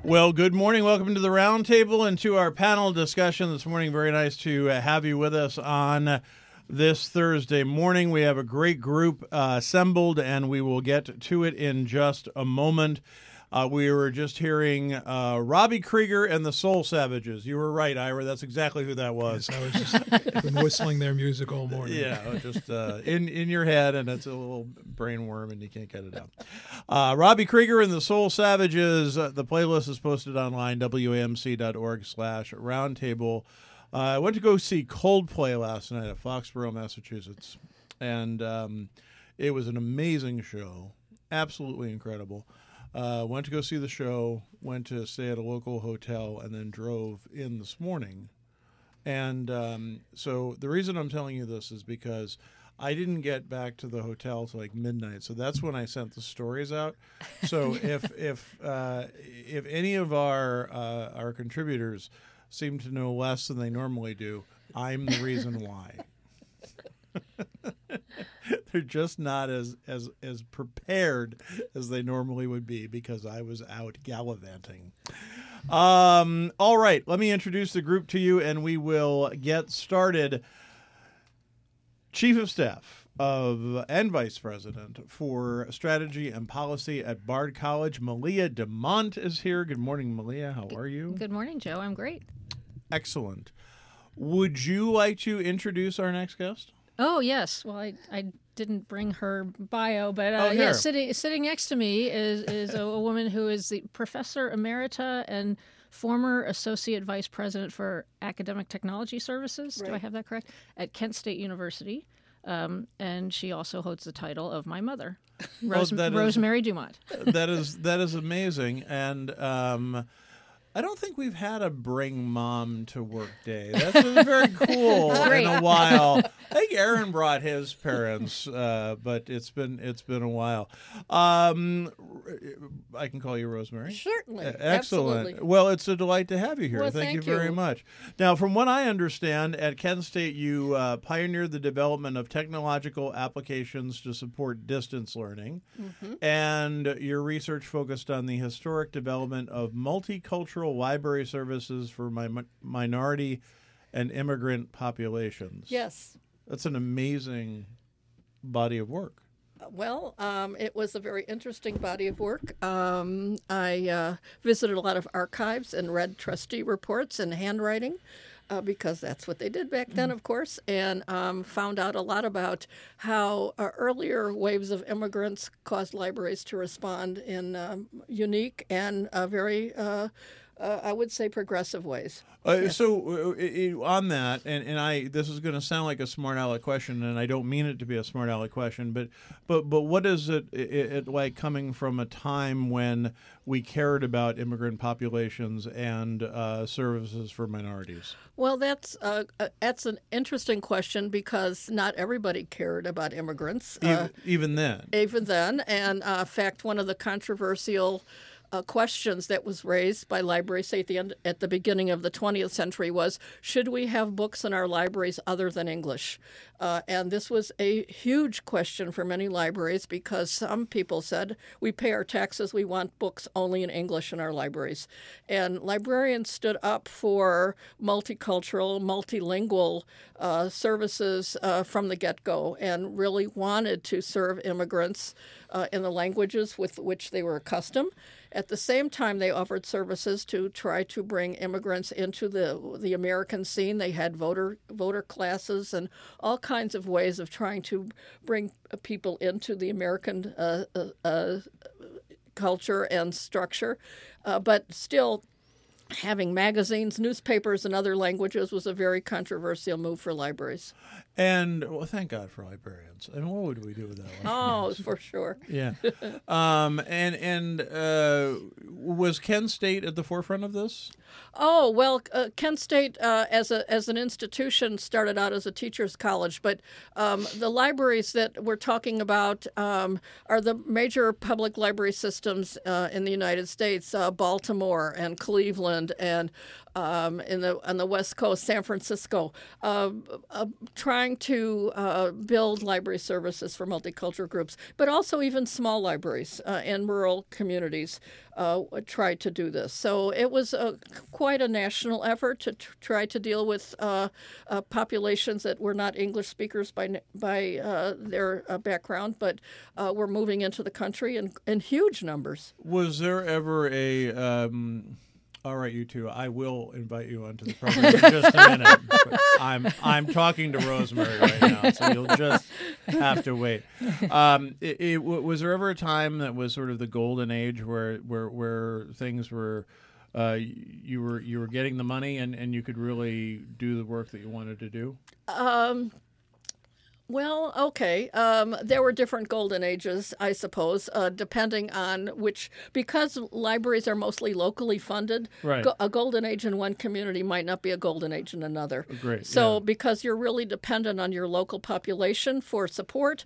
Well, good morning. Welcome to the roundtable and to our panel discussion this morning. Very nice to have you with us on this Thursday morning. We have a great group assembled, and we will get to it in just a moment. We were just hearing Robbie Krieger and the Soul Savages. You were right, Ira. That's exactly who that was. Yes, I was just been whistling their music all morning. Yeah, just in your head, and it's a little brain worm, and you can't get it out. Robbie Krieger and the Soul Savages. The playlist is posted online, wamc.org/roundtable. I went to go see Coldplay last night at Foxborough, Massachusetts, and it was an amazing show. Absolutely incredible. Went to go see the show, went to stay at a local hotel, and then drove in this morning. And so the reason I'm telling you this is because I didn't get back to the hotel till like midnight. So that's when I sent the stories out. So if any of our contributors seem to know less than they normally do, I'm the reason why. They're just not as prepared as they normally would be because I was out gallivanting. All right, let me introduce the group to you, and we will get started. Chief of Staff and Vice President for Strategy and Policy at Bard College, Malia DeMont is here. Good morning, Malia. How are you? Good morning, Joe. I'm great. Excellent. Would you like to introduce our next guest? Oh, yes. Well, I didn't bring her bio, but here. sitting next to me is a woman who is the Professor Emerita and former Associate Vice President for Academic Technology Services. Right. Do I have that correct? At Kent State University. And she also holds the title of my mother, Rosemary Dumont. That is amazing. And I don't think we've had a bring mom to work day. That's been very cool in a while. I think Aaron brought his parents, but it's been a while. I can call you Rosemary. Certainly. Excellent. Absolutely. Well, it's a delight to have you here. Well, thank you thank very you. much. Now, from what I understand, at Kent State, you pioneered the development of technological applications to support distance learning, and your research focused on the historic development of multicultural library services for minority and immigrant populations. Yes. That's an amazing body of work. Well, it was a very interesting body of work. I visited a lot of archives and read trustee reports and handwriting because that's what they did back then, of course, and found out a lot about how earlier waves of immigrants caused libraries to respond in unique and very I would say progressive ways. Yes. So on that, and this is going to sound like a smart aleck question, and I don't mean it to be a smart aleck question, but what is it like coming from a time when we cared about immigrant populations and services for minorities? Well, that's an interesting question because not everybody cared about immigrants. Even then. Even then, and in fact, one of the controversial questions that was raised by libraries at the beginning of the 20th century was, should we have books in our libraries other than English? And this was a huge question for many libraries because some people said, we pay our taxes, we want books only in English in our libraries. And librarians stood up for multicultural, multilingual services from the get-go and really wanted to serve immigrants in the languages with which they were accustomed. At the same time, they offered services to try to bring immigrants into the American scene. They had voter classes and all kinds of ways of trying to bring people into the American culture and structure. But still, having magazines, newspapers, and other languages was a very controversial move for libraries. And well, thank God for librarians. I mean, what would we do without librarians? Oh, for sure. Yeah. And was Kent State at the forefront of this? Oh, well, Kent State as an institution started out as a teacher's college, but the libraries that we're talking about are the major public library systems in the United States, Baltimore and Cleveland Oakland and on the West Coast, San Francisco, trying to build library services for multicultural groups, but also even small libraries in rural communities tried to do this. So it was quite a national effort to try to deal with populations that were not English speakers by their background, but were moving into the country in huge numbers. Was there ever a all right, you two, I will invite you onto the program in just a minute. But I'm talking to Rosemary right now, so you'll just have to wait. Was there ever a time that was sort of the golden age where things were you were getting the money and you could really do the work that you wanted to do? Well, okay. There were different golden ages, I suppose, depending on which, because libraries are mostly locally funded, right. A golden age in one community might not be a golden age in another. Great. So yeah. because you're really dependent on your local population for support,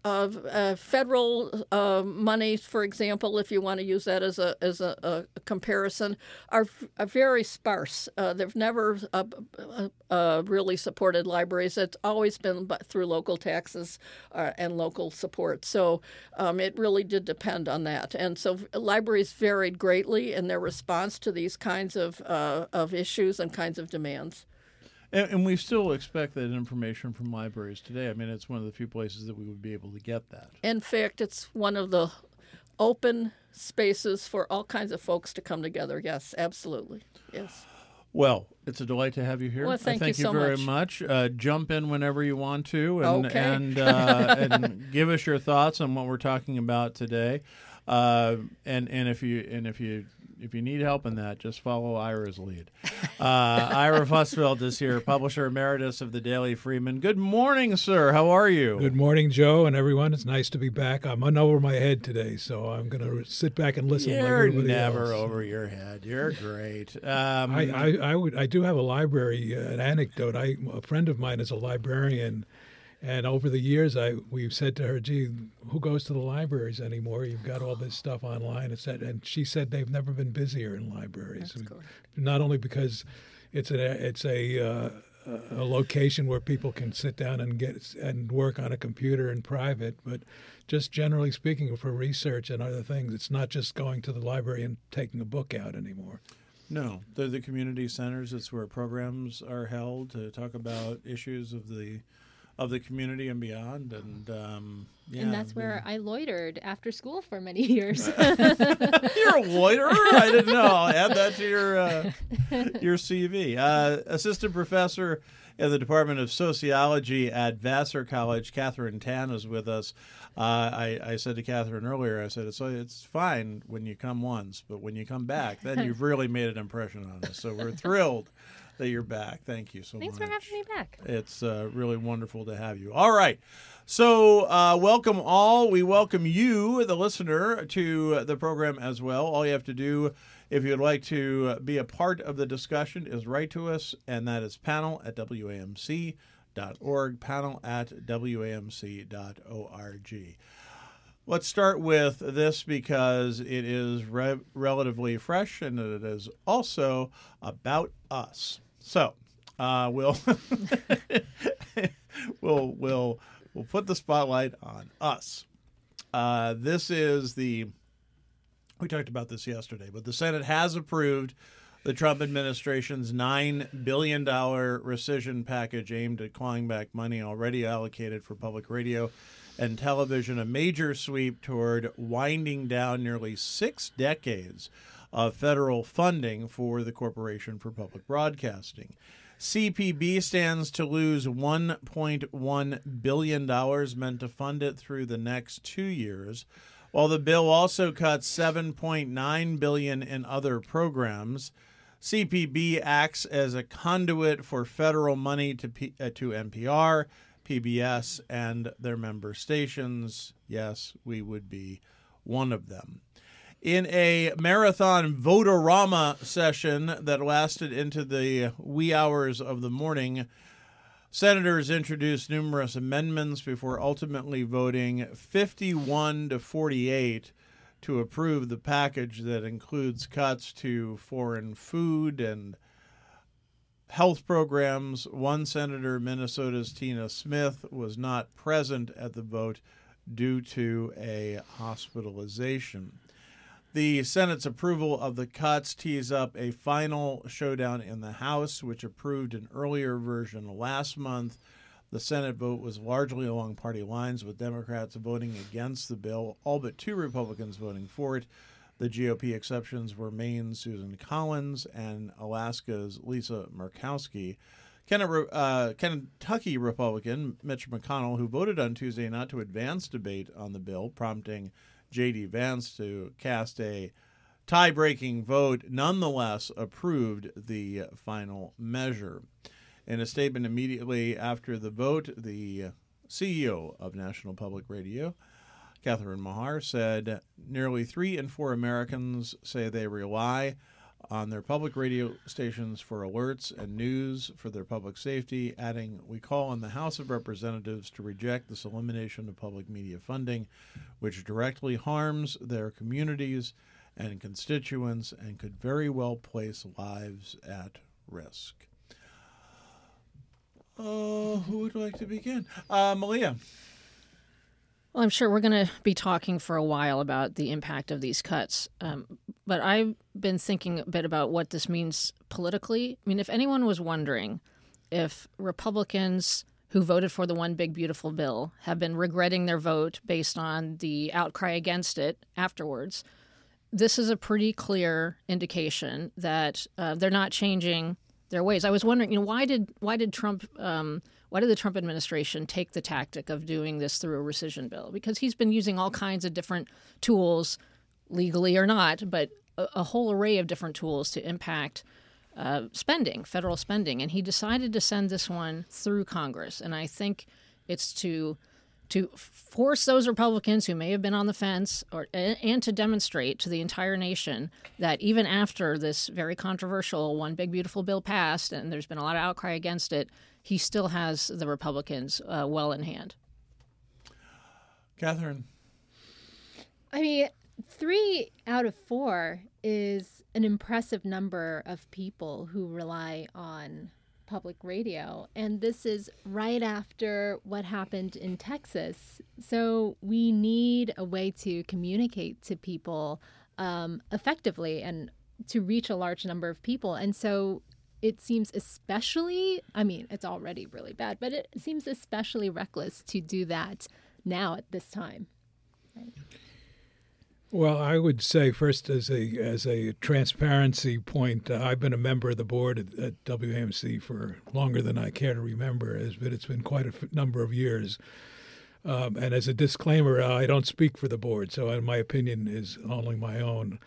federal money, for example, if you want to use that as a comparison, are very sparse. They've never really supported libraries. It's always been through local taxes and local support. So it really did depend on that. And so libraries varied greatly in their response to these kinds of issues and kinds of demands. And we still expect that information from libraries today. I mean, it's one of the few places that we would be able to get that. In fact, it's one of the open spaces for all kinds of folks to come together. Yes, absolutely. Yes. Well, it's a delight to have you here. Well, thank you so very much. Jump in whenever you want to, and okay. and give us your thoughts on what we're talking about today. And if you need help in that, just follow Ira's lead. Ira Fussfeld is here, publisher emeritus of the Daily Freeman. Good morning, sir. How are you? Good morning, Joe, and everyone. It's nice to be back. I'm in over my head today, so I'm going to sit back and listen. You're like everybody never else. over your head. You're great. I do have a library, an anecdote. A friend of mine is a librarian. And over the years, we've said to her, "Gee, who goes to the libraries anymore? You've got all this stuff online." And she said they've never been busier in libraries. Not only because it's a location where people can sit down and work on a computer in private, but just generally speaking, for research and other things, it's not just going to the library and taking a book out anymore. No, they're the community centers. It's where programs are held to talk about issues of the community and beyond, and and that's where I loitered after school for many years. You're a loiterer? I didn't know. I'll add that to your CV. Assistant professor in the Department of Sociology at Vassar College, Catherine Tan, is with us. I said to Catherine earlier, I said, it's fine when you come once, but when you come back, then you've really made an impression on us. So we're thrilled that you're back. Thank you so much. Thanks for having me back. It's really wonderful to have you. All right. So welcome all. We welcome you, the listener, to the program as well. All you have to do, if you'd like to be a part of the discussion, is write to us, and that is panel@wamc.org, panel@wamc.org. Let's start with this because it is relatively fresh, and it is also about us. So we'll put the spotlight on us. This is we talked about this yesterday, but the Senate has approved the Trump administration's $9 billion rescission package aimed at clawing back money already allocated for public radio and television, a major sweep toward winding down nearly 6 decades of federal funding for the Corporation for Public Broadcasting. CPB stands to lose $1.1 billion meant to fund it through the next 2 years, while the bill also cuts $7.9 billion in other programs. CPB acts as a conduit for federal money to NPR, PBS, and their member stations. Yes, we would be one of them. In a marathon votorama session that lasted into the wee hours of the morning, senators introduced numerous amendments before ultimately voting 51-48 to approve the package that includes cuts to foreign food and health programs. One senator, Minnesota's Tina Smith, was not present at the vote due to a hospitalization. The Senate's approval of the cuts tees up a final showdown in the House, which approved an earlier version last month. The Senate vote was largely along party lines, with Democrats voting against the bill, all but 2 Republicans voting for it. The GOP exceptions were Maine's Susan Collins and Alaska's Lisa Murkowski. Kentucky Republican Mitch McConnell, who voted on Tuesday not to advance debate on the bill, prompting J.D. Vance to cast a tie-breaking vote, nonetheless approved the final measure. In a statement immediately after the vote, the CEO of National Public Radio, Catherine Mahar, said nearly 3 in 4 Americans say they rely on their public radio stations for alerts and news for their public safety, adding, "We call on the House of Representatives to reject this elimination of public media funding, which directly harms their communities and constituents and could very well place lives at risk." Who would like to begin? Malia. Well, I'm sure we're going to be talking for a while about the impact of these cuts. But I've been thinking a bit about what this means politically. I mean, if anyone was wondering if Republicans who voted for the One Big Beautiful Bill have been regretting their vote based on the outcry against it afterwards, this is a pretty clear indication that they're not changing their ways. I was wondering, why did the Trump administration take the tactic of doing this through a rescission bill? Because he's been using all kinds of different tools, legally or not, but a whole array of different tools to impact spending, federal spending. And he decided to send this one through Congress. And I think it's to force those Republicans who may have been on the fence and to demonstrate to the entire nation that even after this very controversial One Big Beautiful Bill passed, and there's been a lot of outcry against it, he still has the Republicans well in hand. Catherine. I mean, 3 out of 4 is an impressive number of people who rely on public radio. And this is right after what happened in Texas. So we need a way to communicate to people effectively and to reach a large number of people. And so it seems especially, I mean, it's already really bad, but it seems especially reckless to do that now at this time. Right? Well, I would say first, as a transparency point, I've been a member of the board at WAMC for longer than I care to remember, but it's been quite a number of years. And as a disclaimer, I don't speak for the board, so my opinion is only my own.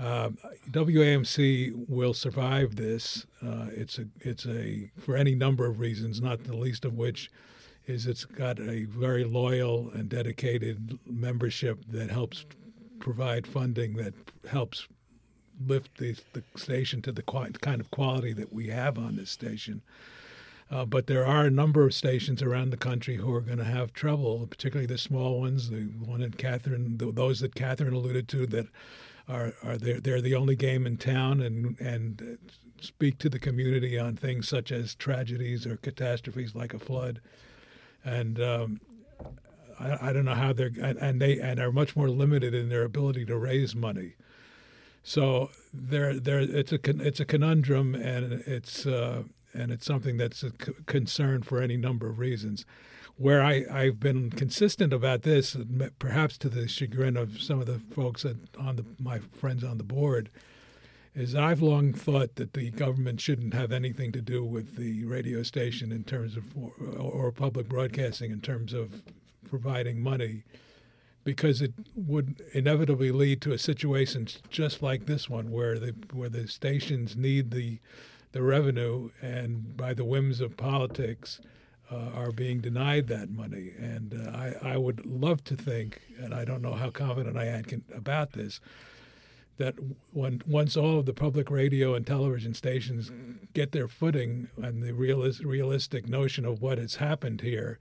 WAMC will survive this. It's for any number of reasons, not the least of which is it's got a very loyal and dedicated membership that helps provide funding that helps lift the station to the kind of quality that we have on this station. But there are a number of stations around the country who are going to have trouble, particularly the small ones, the one that those that Catherine alluded to, that they're the only game in town and speak to the community on things such as tragedies or catastrophes like a flood. And I don't know how they are much more limited in their ability to raise money. So it's a conundrum, and it's something that's a concern for any number of reasons. Where I've been consistent about this, perhaps to the chagrin of some of the folks my friends on the board, is I've long thought that the government shouldn't have anything to do with the radio station in terms of or public broadcasting in terms of providing money, because it would inevitably lead to a situation just like this one, where the stations need the revenue, and by the whims of politics are being denied that money. And I would love to think, and I don't know how confident I am about this, that once all of the public radio and television stations get their footing and the realistic notion of what has happened here,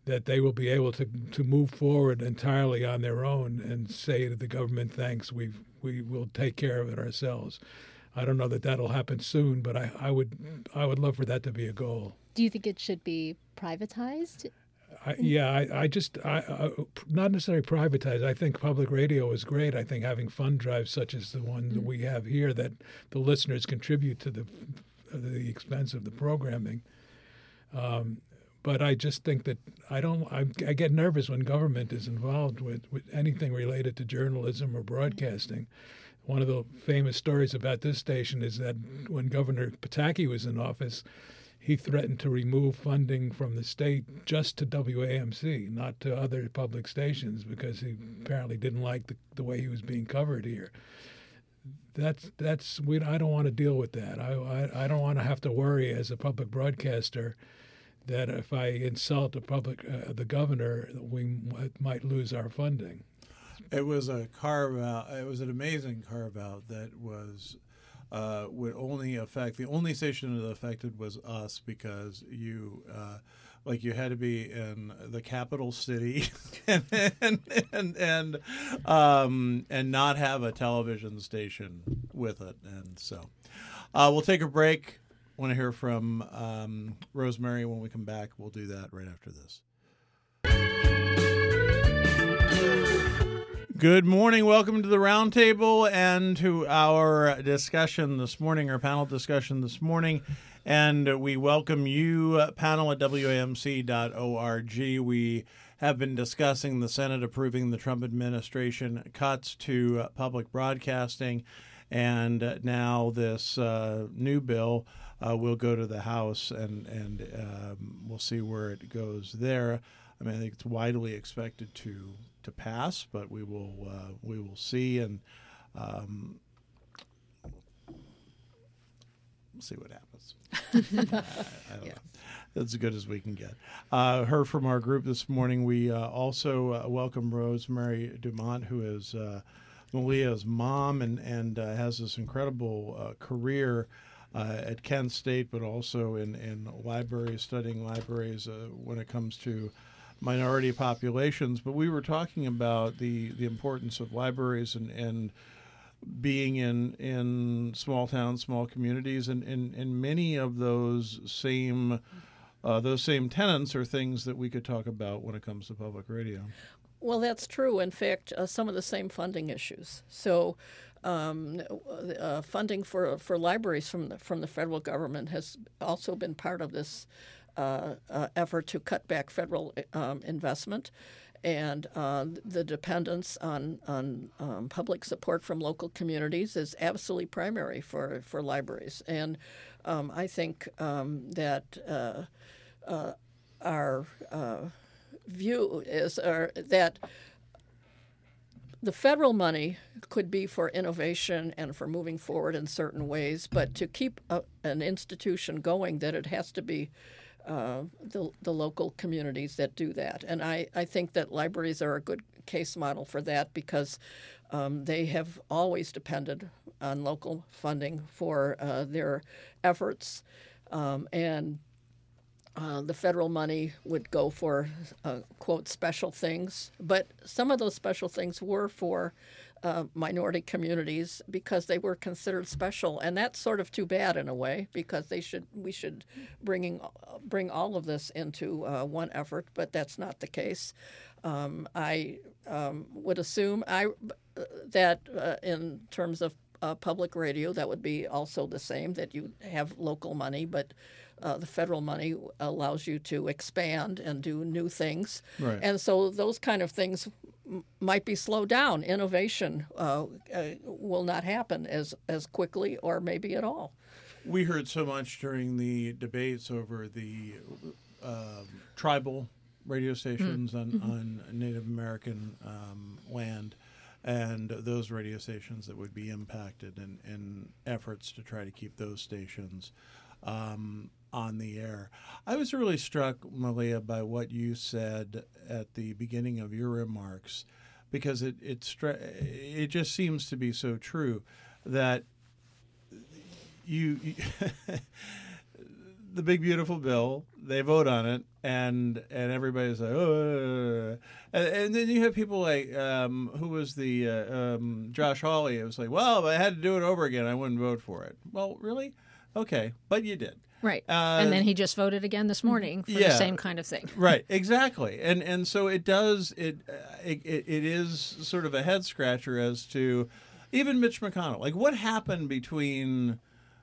that they will be able to move forward entirely on their own and say to the government, thanks, we will take care of it ourselves. I don't know that that'll happen soon, but I would love for that to be a goal. Do you think it should be privatized? I just not necessarily privatized. I think public radio is great. I think having fund drives such as the one that we have here, that the listeners contribute to the expense of the programming. But I just think that I get nervous when government is involved with anything related to journalism or broadcasting. One of the famous stories about this station is that when Governor Pataki was in office, he threatened to remove funding from the state just to WAMC, not to other public stations, because he apparently didn't like the way he was being covered here. I don't want to deal with that. I don't want to have to worry as a public broadcaster that if I insult the governor, we might lose our funding. It was a carve-out. It was an amazing carve-out that would only affect, the only station that affected was us, because you had to be in the capital city and not have a television station with it. And so we'll take a break. Want to hear from Rosemary. When we come back, we'll do that right after this. Good morning. Welcome to the Roundtable and to our discussion this morning, our panel discussion this morning. And we welcome you, panel at WAMC.org. We have been discussing the Senate approving the Trump administration cuts to public broadcasting. And now this new bill will go to the House, and we'll see where it goes there. I mean, I think it's widely expected to pass, but we will see, and we'll see what happens. I don't know. That's as good as we can get. Heard from our group this morning. We also welcome Rosemary Dumont, who is Malia's mom and has this incredible career at Kent State, but also in libraries, studying libraries when it comes to minority populations. But we were talking about the importance of libraries and being in small towns, small communities, and many of those same tenets are things that we could talk about when it comes to public radio. Well, that's true. In fact, some of the same funding issues. So funding for libraries from the federal government has also been part of this effort to cut back federal investment, and the dependence on public support from local communities is absolutely primary for libraries. And I think that our view is that the federal money could be for innovation and for moving forward in certain ways, but to keep an institution going, that it has to be the local communities that do that. And I think that libraries are a good case model for that, because they have always depended on local funding for their efforts, and the federal money would go for, quote, special things. But some of those special things were for minority communities because they were considered special. And that's sort of too bad in a way, because we should bring all of this into one effort, but that's not the case. I would assume that in terms of public radio, that would be also the same, that you have local money, but the federal money allows you to expand and do new things. Right. And so those kind of things might be slowed down. Innovation will not happen as quickly or maybe at all. We heard so much during the debates over the tribal radio stations on Native American land, and those radio stations that would be impacted, and efforts to try to keep those stations on the air. I was really struck, Malia, by what you said at the beginning of your remarks, because it just seems to be so true that you the big beautiful bill. They vote on it, and everybody's like, oh. And then you have people like who was the Josh Hawley? It was like, well, if I had to do it over again, I wouldn't vote for it. Well, really? Okay, but you did. Right. And then he just voted again this morning for the same kind of thing. Right, exactly. And so it does, it is sort of a head scratcher as to even Mitch McConnell. Like, what happened between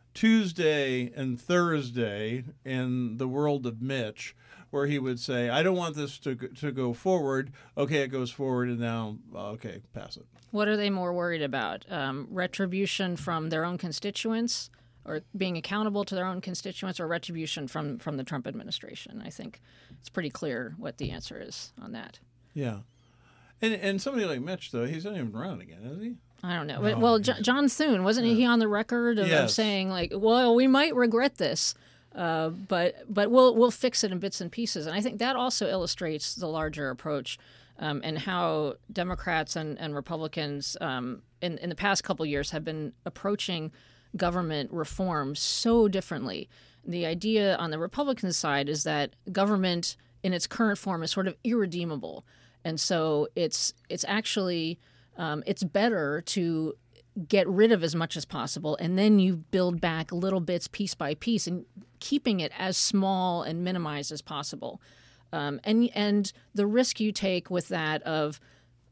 Tuesday and Thursday in the world of Mitch, where he would say, I don't want this to go forward. Okay, it goes forward, and now, okay, pass it. What are they more worried about? Retribution from their own constituents, or being accountable to their own constituents, or retribution from the Trump administration? I think it's pretty clear what the answer is on that. Yeah. And somebody like Mitch, though, he's not even running again, is he? I don't know. Well, John Thune, wasn't he on the record of saying, like, well, we might regret this, but we'll fix it in bits and pieces. And I think that also illustrates the larger approach and how Democrats and Republicans in the past couple of years have been approaching government reform so differently. The idea on the Republican side is that government in its current form is sort of irredeemable. And so it's actually it's better to get rid of as much as possible, and then you build back little bits piece by piece and keeping it as small and minimized as possible. And the risk you take with that of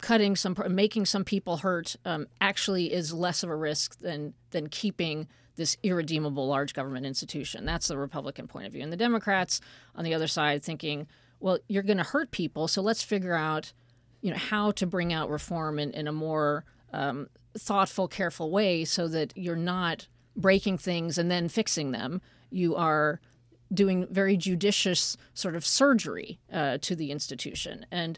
making some people hurt actually is less of a risk than keeping this irredeemable large government institution. That's the Republican point of view. And the Democrats on the other side thinking, well, you're going to hurt people, so let's figure out, how to bring out reform in a more thoughtful, careful way so that you're not breaking things and then fixing them. You are doing very judicious sort of surgery to the institution. And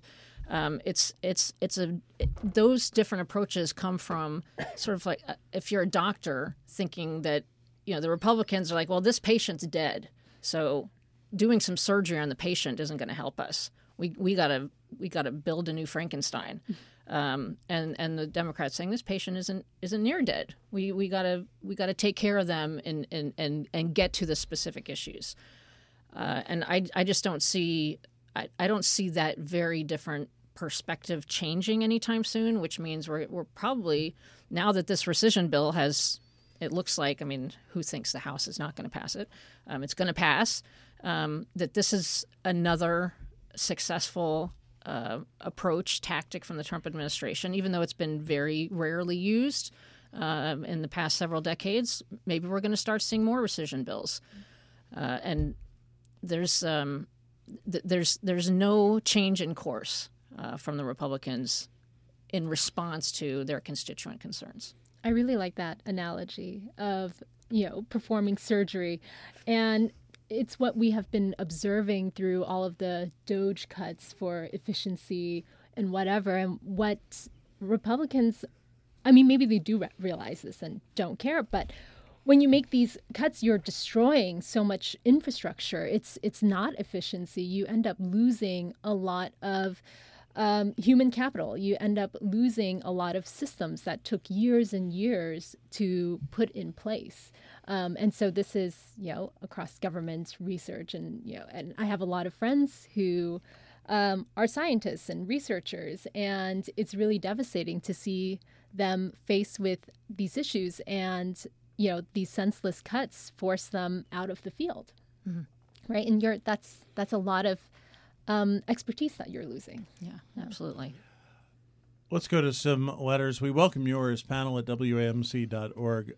those different approaches come from sort of like if you're a doctor thinking that the Republicans are like, well, this patient's dead, so doing some surgery on the patient isn't going to help us. We gotta build a new Frankenstein, and the Democrats saying this patient isn't near dead. We gotta take care of them and get to the specific issues. And I just don't see I don't see that very different perspective changing anytime soon, which means we're probably, now that this rescission bill it looks like, who thinks the House is not going to pass it? It's going to pass. That this is another successful tactic from the Trump administration, even though it's been very rarely used in the past several decades. Maybe we're going to start seeing more rescission bills. And there's no change in course from the Republicans in response to their constituent concerns. I really like that analogy of, performing surgery. And it's what we have been observing through all of the DOGE cuts for efficiency and whatever. And what Republicans, maybe they do realize this and don't care, but when you make these cuts, you're destroying so much infrastructure. It's not efficiency. You end up losing a lot of human capital. You end up losing a lot of systems that took years and years to put in place. And so this is, across government research, and I have a lot of friends who are scientists and researchers, and it's really devastating to see them faced with these issues, and these senseless cuts force them out of the field, right? And that's a lot of expertise that you're losing. Yeah, absolutely. Let's go to some letters. We welcome yours, panel@wamc.org,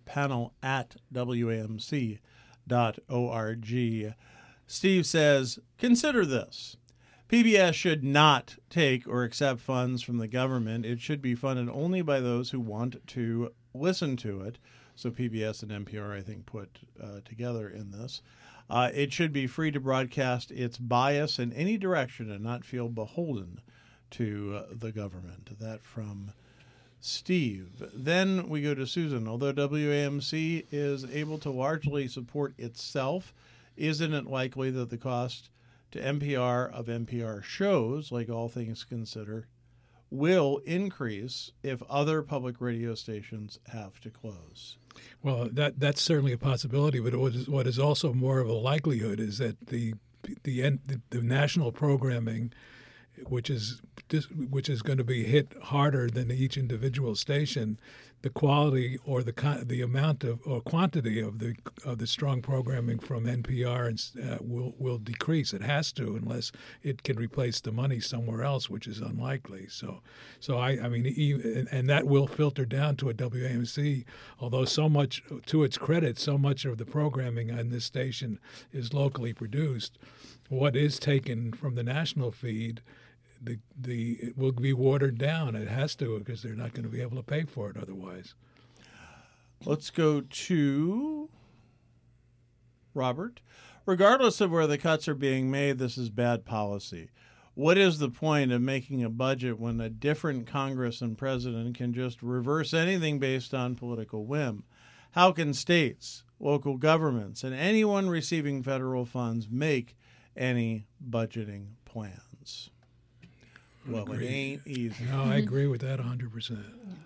panel@wamc.org. Steve says, consider this. PBS should not take or accept funds from the government. It should be funded only by those who want to listen to it. So PBS and NPR, I think, put together in this. It should be free to broadcast its bias in any direction and not feel beholden to the government. That from Steve. Then we go to Susan. Although WAMC is able to largely support itself, isn't it likely that the cost to NPR of NPR shows, like All Things Considered, will increase if other public radio stations have to close. Well, that's certainly a possibility, but what is also more of a likelihood is that the national programming, which is going to be hit harder than each individual station, the quality or the amount of or quantity of the strong programming from NPR will decrease. It has to, unless it can replace the money somewhere else, which is unlikely. So I mean, and that will filter down to a WAMC. Although so much, to its credit, so much of the programming on this station is locally produced. What is taken from the national feed, it will be watered down. It has to, because they're not going to be able to pay for it otherwise. Let's go to Robert. Regardless of where the cuts are being made, this is bad policy. What is the point of making a budget when a different Congress and president can just reverse anything based on political whim? How can states, local governments, and anyone receiving federal funds make any budgeting plans? Well, it ain't easy. No, I agree with that 100%.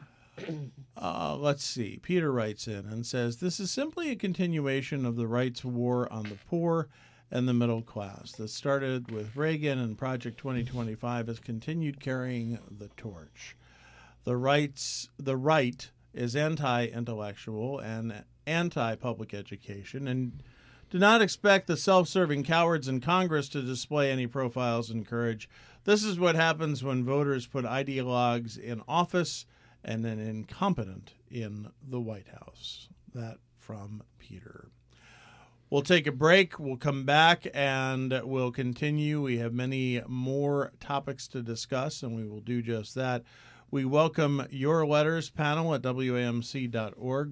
Let's see. Peter writes in and says, this is simply a continuation of the rights war on the poor and the middle class that started with Reagan, and Project 2025 has continued carrying the torch. The right is anti-intellectual and anti-public education, and do not expect the self-serving cowards in Congress to display any profiles and courage. This is what happens when voters put ideologues in office and an incompetent in the White House. That from Peter. We'll take a break. We'll come back and we'll continue. We have many more topics to discuss, and we will do just that. We welcome your letters, panel@wamc.org,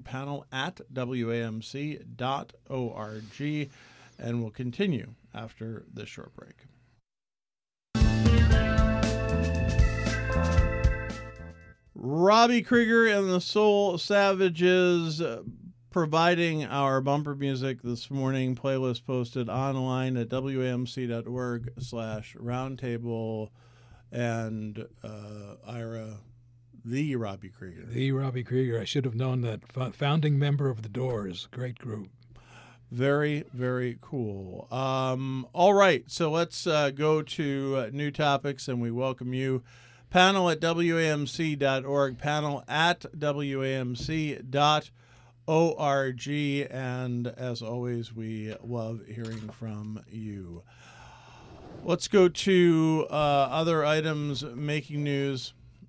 panel@wamc.org, and we'll continue after this short break. Robbie Krieger and the Soul Savages providing our bumper music this morning. Playlist posted online at wamc.org/roundtable. And Ira, the Robbie Krieger. The Robbie Krieger. I should have known that. Founding member of the Doors. Great group. Very, very cool. All right, so let's go to new topics, and we welcome you. Panel@wamc.org, panel@wamc.org, and as always, we love hearing from you. Let's go to other items making news.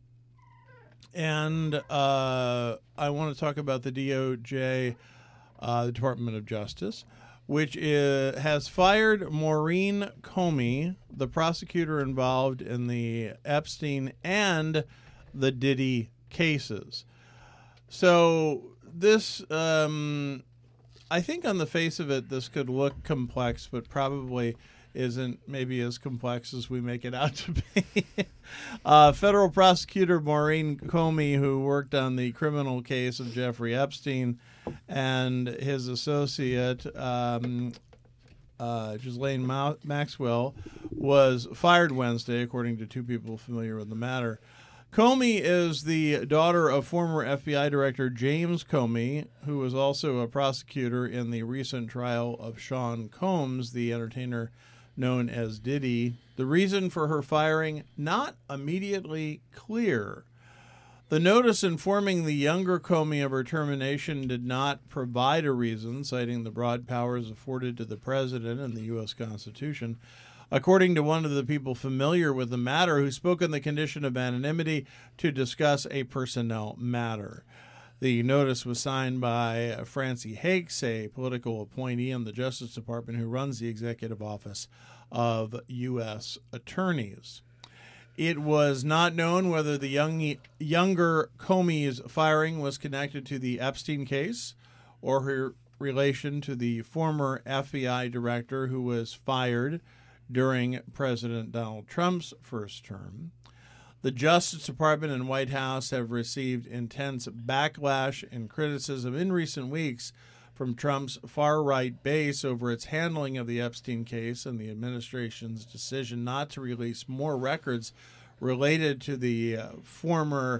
And I want to talk about the DOJ, the Department of Justice, which has fired Maureen Comey, the prosecutor involved in the Epstein and the Diddy cases. So this, I think on the face of it, this could look complex, but probably isn't maybe as complex as we make it out to be. Federal prosecutor Maureen Comey, who worked on the criminal case of Jeffrey Epstein, and his associate, Ghislaine Maxwell, was fired Wednesday, according to two people familiar with the matter. Comey is the daughter of former FBI Director James Comey, who was also a prosecutor in the recent trial of Sean Combs, the entertainer known as Diddy. The reason for her firing, not immediately clear. The notice informing the younger Comey of her termination did not provide a reason, citing the broad powers afforded to the president and the U.S. Constitution. According to one of the people familiar with the matter, who spoke on the condition of anonymity to discuss a personnel matter. The notice was signed by Francie Hakes, a political appointee in the Justice Department who runs the executive office of U.S. attorneys. It was not known whether the younger Comey's firing was connected to the Epstein case or her relation to the former FBI director who was fired during President Donald Trump's first term. The Justice Department and White House have received intense backlash and criticism in recent weeks from Trump's far-right base over its handling of the Epstein case and the administration's decision not to release more records related to the former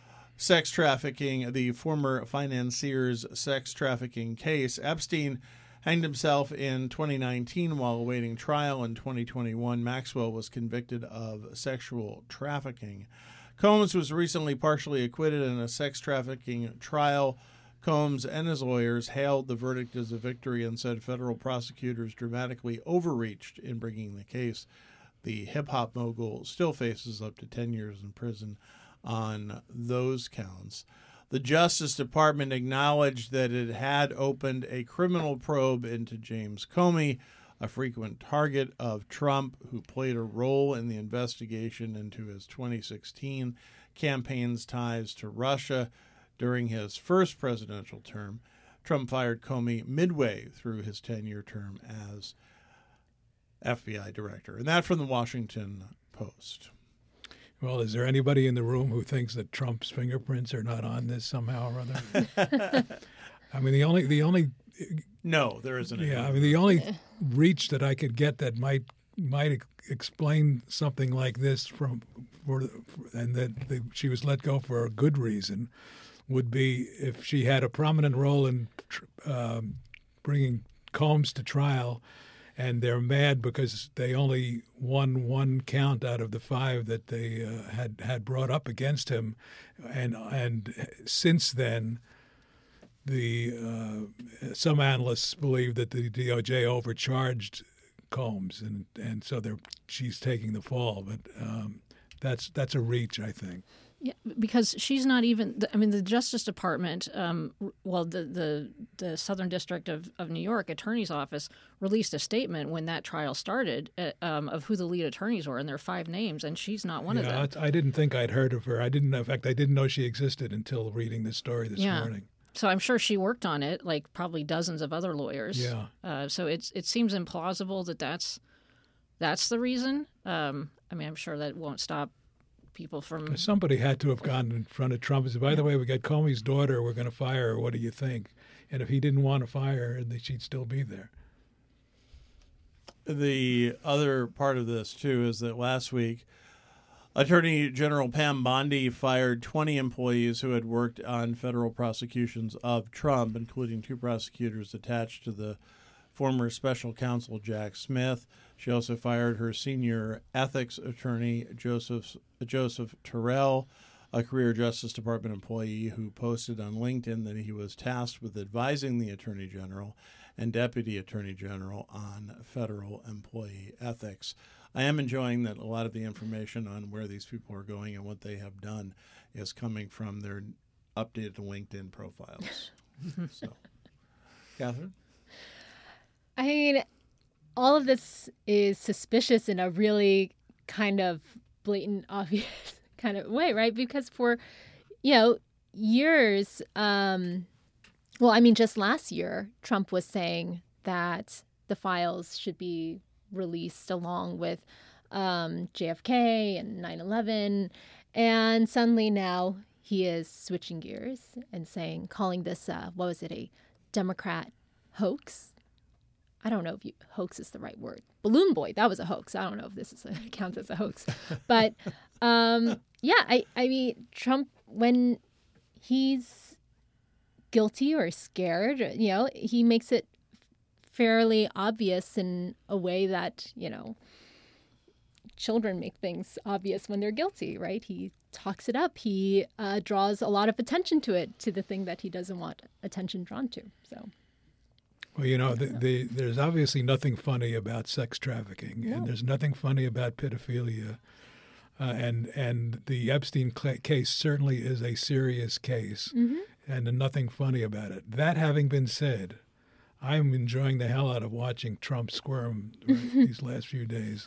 financier's sex trafficking case. Epstein hanged himself in 2019 while awaiting trial. In 2021, Maxwell was convicted of sexual trafficking. Combs was recently partially acquitted in a sex trafficking trial. Combs and his lawyers hailed the verdict as a victory and said federal prosecutors dramatically overreached in bringing the case. The hip-hop mogul still faces up to 10 years in prison on those counts. The Justice Department acknowledged that it had opened a criminal probe into James Comey, a frequent target of Trump, who played a role in the investigation into his 2016 campaign's ties to Russia. During his first presidential term, Trump fired Comey midway through his 10-year term as FBI director. And that from the Washington Post. Well, is there anybody in the room who thinks that Trump's fingerprints are not on this somehow or other? I mean, the only No, there isn't. Yeah, I mean, the only reach that I could get that might explain something like this and that she was let go for a good reason would be if she had a prominent role in bringing Combs to trial, and they're mad because they only won one count out of the 5 that they had brought up against him, and since then, some analysts believe that the DOJ overcharged Combs, and so she's taking the fall. But that's a reach, I think. Yeah, because she's not even. I mean, the Justice Department, the Southern District of New York Attorney's Office released a statement when that trial started of who the lead attorneys were, and there are 5 names, and she's not one of them. I didn't think I'd heard of her. I didn't know she existed until reading this story this morning. So I'm sure she worked on it, like probably dozens of other lawyers. Yeah. So it seems implausible that that's the reason. I mean, I'm sure that won't stop people from. Somebody had to have gone in front of Trump and said, by the way, we got Comey's daughter, we're going to fire her. What do you think? And if he didn't want to fire her, she'd still be there. The other part of this, too, is that last week, Attorney General Pam Bondi fired 20 employees who had worked on federal prosecutions of Trump, including 2 prosecutors attached to the former special counsel Jack Smith. She also fired her senior ethics attorney, Joseph Terrell, a career Justice Department employee who posted on LinkedIn that he was tasked with advising the Attorney General and Deputy Attorney General on federal employee ethics. I am enjoying that a lot of the information on where these people are going and what they have done is coming from their updated LinkedIn profiles. So, Catherine? I mean, all of this is suspicious in a really kind of blatant, obvious kind of way, right? Because for, years, just last year, Trump was saying that the files should be released along with JFK and 9/11. And suddenly now he is switching gears and calling this, a Democrat hoax. I don't know if hoax is the right word. Balloon Boy, that was a hoax. I don't know if this counts as a hoax. But, I mean, Trump, when he's guilty or scared, he makes it fairly obvious in a way that, children make things obvious when they're guilty, right? He talks it up. He draws a lot of attention to it, to the thing that he doesn't want attention drawn to. So. Well, there's obviously nothing funny about sex trafficking, and there's nothing funny about pedophilia, and the Epstein case certainly is a serious case, and nothing funny about it. That having been said, I'm enjoying the hell out of watching Trump squirm these last few days.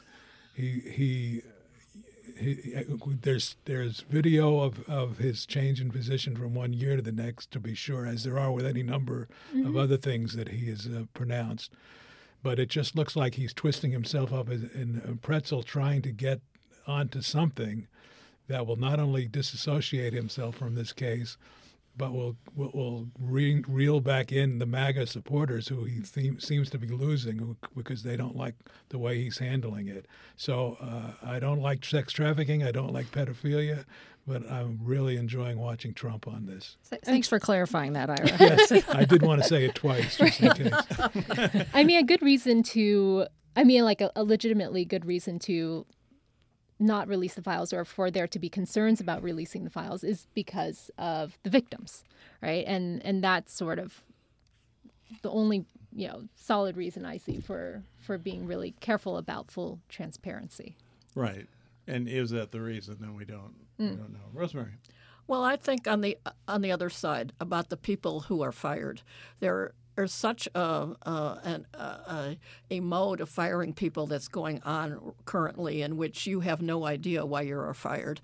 There's video of his change in position from one year to the next, to be sure, as there are with any number of other things that he has pronounced. But it just looks like he's twisting himself up in a pretzel, trying to get onto something that will not only disassociate himself from this case, but will reel back in the MAGA supporters who he seems to be losing because they don't like the way he's handling it. So I don't like sex trafficking. I don't like pedophilia. But I'm really enjoying watching Trump on this. Thanks for clarifying that, Ira. Yes, I did want to say it twice, just in case. I mean, a legitimately good reason to not release the files or for there to be concerns about releasing the files is because of the victims, right? And that's sort of the only, solid reason I see for being really careful about full transparency. Right. And is that the reason? Then we don't know. Rosemary. Well, I think on the other side about the people who are fired, there's such a mode of firing people that's going on currently in which you have no idea why you're fired.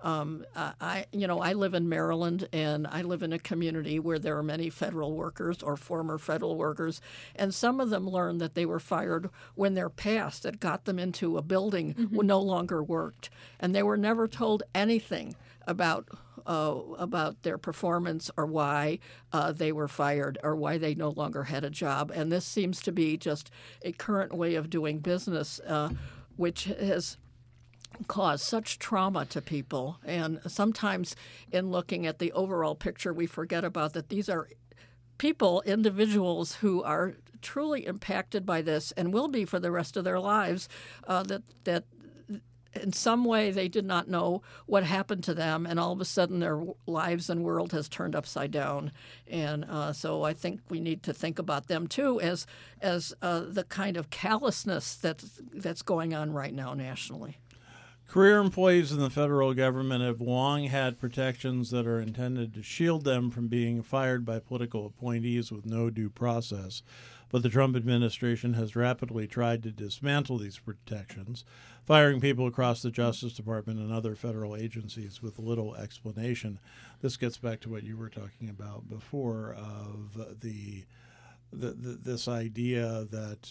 I live in Maryland, and I live in a community where there are many federal workers or former federal workers, and some of them learned that they were fired when their past that got them into a building no longer worked, and they were never told anything about their performance or why they were fired or why they no longer had a job. And this seems to be just a current way of doing business, which has caused such trauma to people. And sometimes in looking at the overall picture, we forget about that these are people, individuals who are truly impacted by this and will be for the rest of their lives, that in some way they did not know what happened to them, and all of a sudden their lives and world has turned upside down. And so I think we need to think about them too as the kind of callousness that's going on right now nationally. Career employees in the federal government have long had protections that are intended to shield them from being fired by political appointees with no due process. But the Trump administration has rapidly tried to dismantle these protections, firing people across the Justice Department and other federal agencies with little explanation. This gets back to what you were talking about before of this idea that,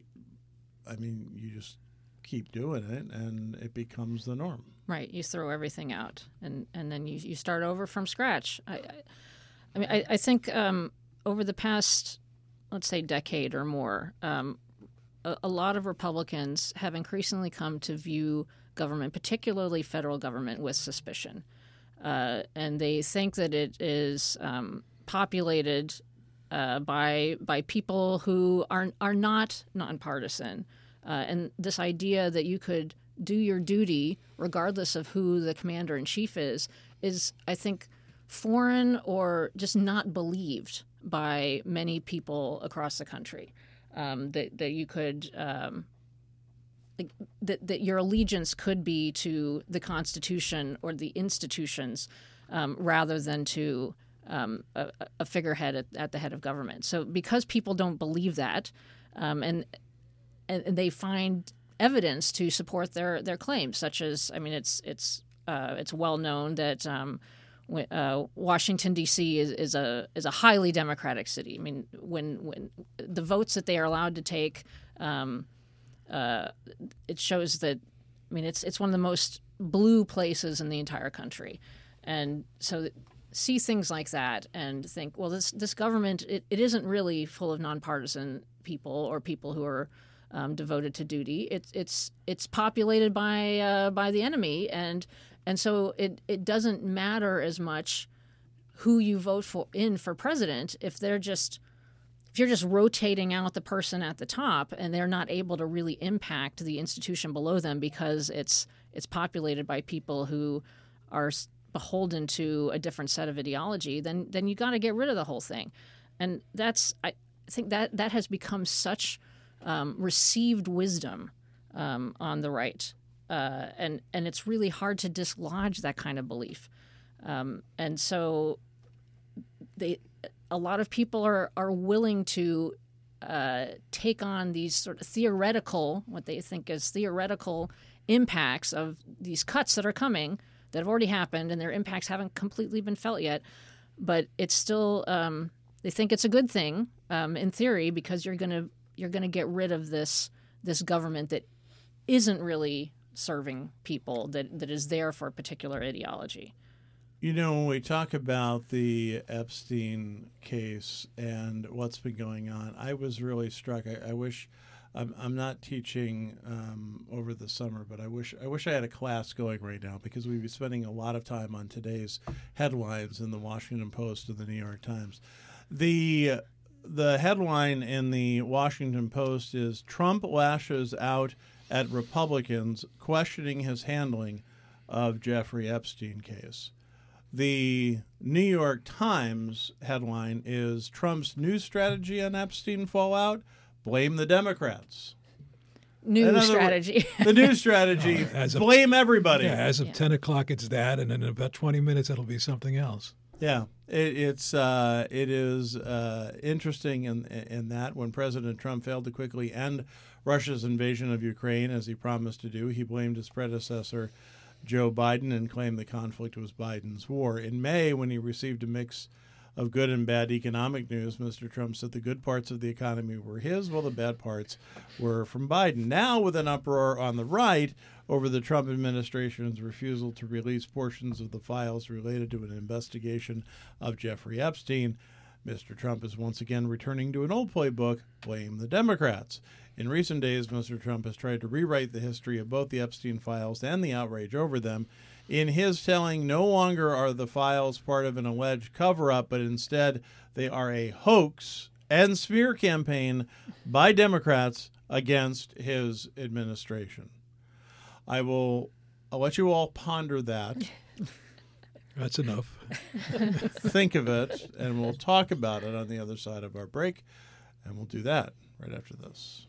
you just keep doing it and it becomes the norm. Right. You throw everything out and then you start over from scratch. I think over the past, let's say, decade or more, a lot of Republicans have increasingly come to view government, particularly federal government, with suspicion. And they think that it is populated by people who are not nonpartisan. And this idea that you could do your duty regardless of who the commander-in-chief is, I think, foreign or just not believed by many people across the country. That you could that your allegiance could be to the Constitution or the institutions rather than to a figurehead at the head of government. So because people don't believe that, and they find evidence to support their claims, such as, it's well known that Washington D.C. is a highly democratic city. I mean, when the votes that they are allowed to take, it shows that. It's one of the most blue places in the entire country, and so see things like that and think, well, this government it isn't really full of nonpartisan people or people who are devoted to duty. It's populated by the enemy, and so it doesn't matter as much who you vote for president if you're just rotating out the person at the top and they're not able to really impact the institution below them because it's populated by people who are beholden to a different set of ideology. Then you got to get rid of the whole thing, and I think that has become such received wisdom on the right, and it's really hard to dislodge that kind of belief, and so a lot of people are willing to take on these sort of what they think is theoretical impacts of these cuts that are coming, that have already happened, and their impacts haven't completely been felt yet, but it's still they think it's a good thing in theory because you're going to get rid of this government that isn't really serving people, that is there for a particular ideology. You know, when we talk about the Epstein case and what's been going on, I was really struck. I wish I'm not teaching over the summer, but I wish I had a class going right now, because we'd be spending a lot of time on today's headlines in the Washington Post and the New York Times. The headline in the Washington Post is Trump lashes out at Republicans questioning his handling of Jeffrey Epstein case. The New York Times headline is Trump's new strategy on Epstein fallout, blame the Democrats. New strategy. The new strategy, blame everybody. Yeah, as of 10 o'clock it's that, and in about 20 minutes it'll be something else. Yeah, it is interesting in that when President Trump failed to quickly end Russia's invasion of Ukraine, as he promised to do, he blamed his predecessor, Joe Biden, and claimed the conflict was Biden's war. In May, when he received a mix of good and bad economic news, Mr. Trump said the good parts of the economy were his, while the bad parts were from Biden. Now, with an uproar on the right over the Trump administration's refusal to release portions of the files related to an investigation of Jeffrey Epstein, Mr. Trump is once again returning to an old playbook, blame the Democrats. In recent days, Mr. Trump has tried to rewrite the history of both the Epstein files and the outrage over them. In his telling, no longer are the files part of an alleged cover-up, but instead they are a hoax and smear campaign by Democrats against his administration. I'll let you all ponder that. That's enough. Think of it, and we'll talk about it on the other side of our break, and we'll do that right after this.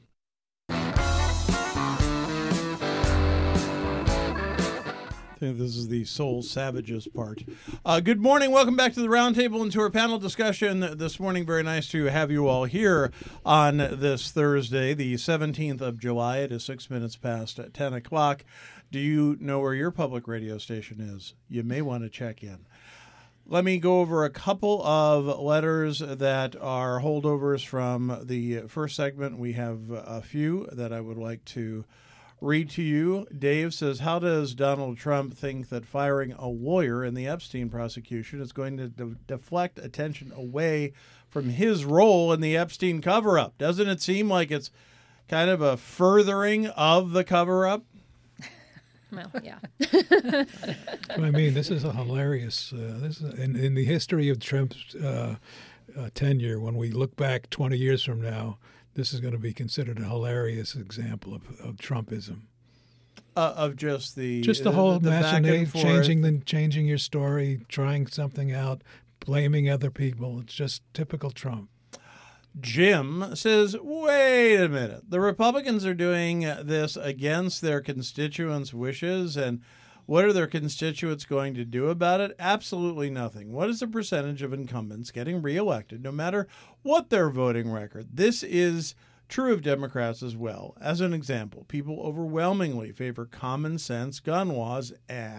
I think this is the Soul Savages part. Good morning. Welcome back to the Roundtable and to our panel discussion this morning. Very nice to have you all here on this Thursday, the 17th of July. It is 6 minutes past 10 o'clock. Do you know where your public radio station is? You may want to check in. Let me go over a couple of letters that are holdovers from the first segment. We have a few that I would like to read to you. Dave says, how does Donald Trump think that firing a lawyer in the Epstein prosecution is going to deflect attention away from his role in the Epstein cover-up? Doesn't it seem like it's kind of a furthering of the cover-up? Well, yeah. I mean, this is a hilarious. This is in the history of Trump's tenure. When we look back 20 years from now, this is going to be considered a hilarious example of Trumpism. Of just the whole the machination, changing your story, trying something out, blaming other people. It's just typical Trump. Jim says, wait a minute. The Republicans are doing this against their constituents' wishes, and what are their constituents going to do about it? Absolutely nothing. What is the percentage of incumbents getting reelected, no matter what their voting record? This is true of Democrats as well. As an example, people overwhelmingly favor common sense gun laws and ...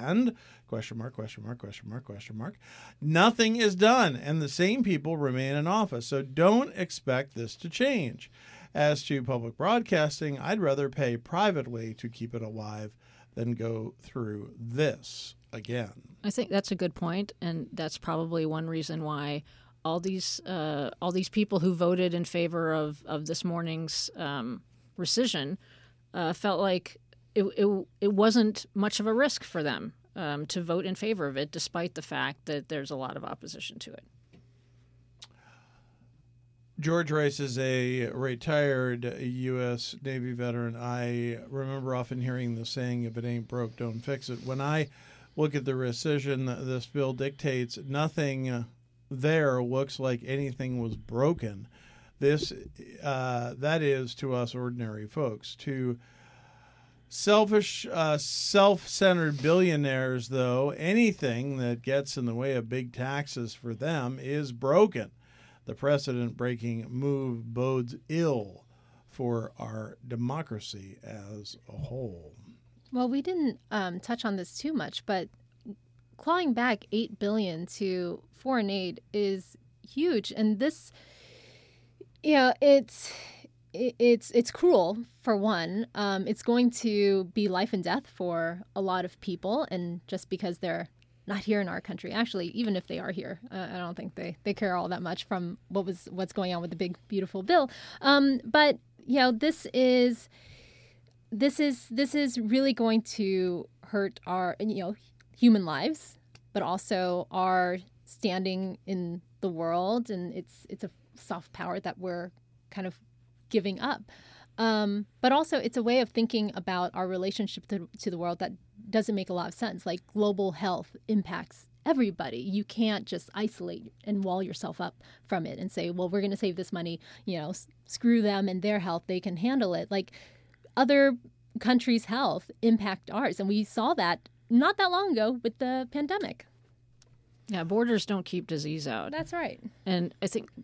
Nothing is done, and the same people remain in office. So don't expect this to change. As to public broadcasting, I'd rather pay privately to keep it alive than go through this again. I think that's a good point, and that's probably one reason why all these people who voted in favor of this morning's rescission felt like it wasn't much of a risk for them to vote in favor of it, despite the fact that there's a lot of opposition to it. George Rice is a retired U.S. Navy veteran. I remember often hearing the saying, if it ain't broke, don't fix it. When I look at the rescission this bill dictates, nothing there looks like anything was broken. This, that is to us ordinary folks. To selfish, self-centered billionaires, though, anything that gets in the way of big taxes for them is broken. The precedent-breaking move bodes ill for our democracy as a whole. Well, we didn't touch on this too much, but clawing back $8 billion to foreign aid is huge, and this, it's cruel for one. It's going to be life and death for a lot of people, and just because they're not here in our country. Actually, even if they are here, I don't think they care all that much from what's going on with the big beautiful bill. But this is really going to hurt our human lives, but also our standing in the world, and it's a soft power that we're kind of giving up. But also, it's a way of thinking about our relationship to the world that doesn't make a lot of sense. Like, global health impacts everybody. You can't just isolate and wall yourself up from it and say, well, we're going to save this money, screw them and their health. They can handle it. Like, other countries' health impact ours. And we saw that not that long ago with the pandemic. Yeah, borders don't keep disease out. That's right. And I think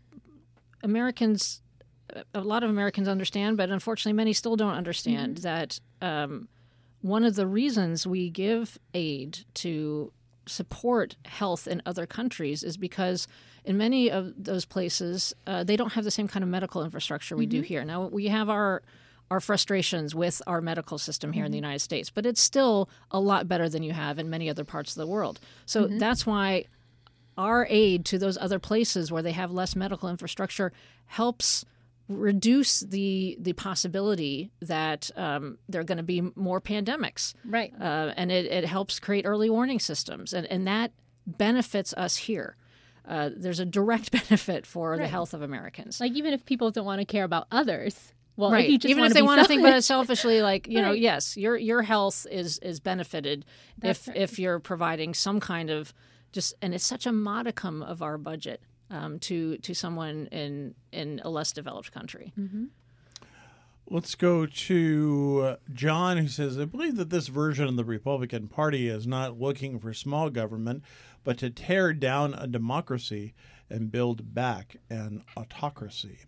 a lot of Americans understand, but unfortunately many still don't understand that one of the reasons we give aid to support health in other countries is because in many of those places, they don't have the same kind of medical infrastructure we do here. Now, we have our frustrations with our medical system here in the United States, but it's still a lot better than you have in many other parts of the world. So that's why our aid to those other places where they have less medical infrastructure helps reduce the possibility that there are going to be more pandemics. Right. And it helps create early warning systems. And that benefits us here. There's a direct benefit for the health of Americans. Like, even if people don't want to care about others, well, right. if you just even if they want to think selfish. about it selfishly, like, Right. yes, your health is benefited That's if you're providing some kind of and it's such a modicum of our budget to someone in a less developed country. Let's go to John, who says, I believe that this version of the Republican Party is not looking for small government, but to tear down a democracy and build back an autocracy.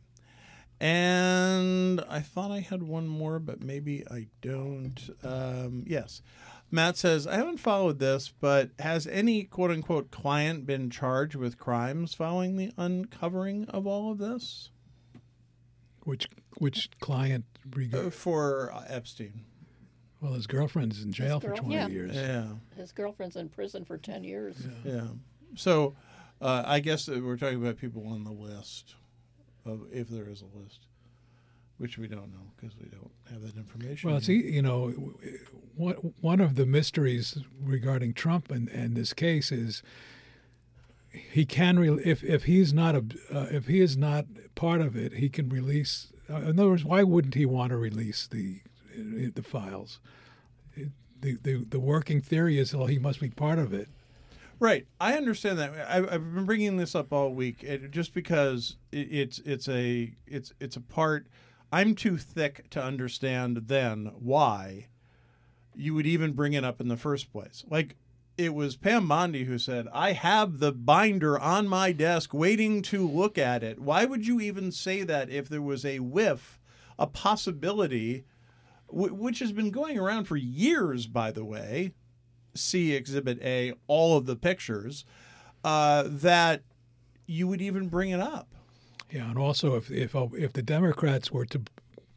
And I thought I had one more, but maybe I don't. Yes. Matt says, I haven't followed this, but has any quote-unquote client been charged with crimes following the uncovering of all of this? Which client? For Epstein. Well, his girlfriend's in jail for 20 years. Yeah. His girlfriend's in prison for 10 years. Yeah. So I guess that we're talking about people on the list, if there is a list, which we don't know because we don't have that information. Well, see, one of the mysteries regarding Trump and this case is he can if he's not if he is not part of it, he can release. In other words, why wouldn't he want to release the files? The working theory is, well, he must be part of it. Right, I understand that. I've been bringing this up all week, just because it's a part. I'm too thick to understand then why you would even bring it up in the first place. Like, it was Pam Bondi who said, I have the binder on my desk waiting to look at it. Why would you even say that if there was a whiff, a possibility, which has been going around for years, by the way, see Exhibit A, all of the pictures, that you would even bring it up? Yeah, and also if the Democrats were to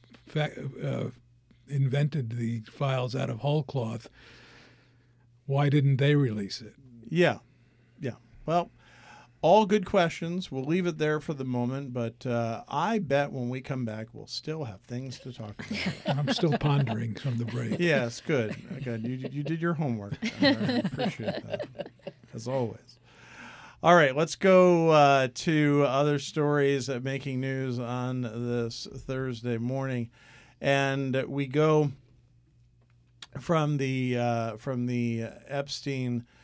invented the files out of whole cloth, why didn't they release it? Yeah. Well, all good questions. We'll leave it there for the moment, but I bet when we come back, we'll still have things to talk about. I'm still pondering from the break. Yes, good. You did your homework. I appreciate that, as always. All right, let's go to other stories making news on this Thursday morning, and we go from the Epstein.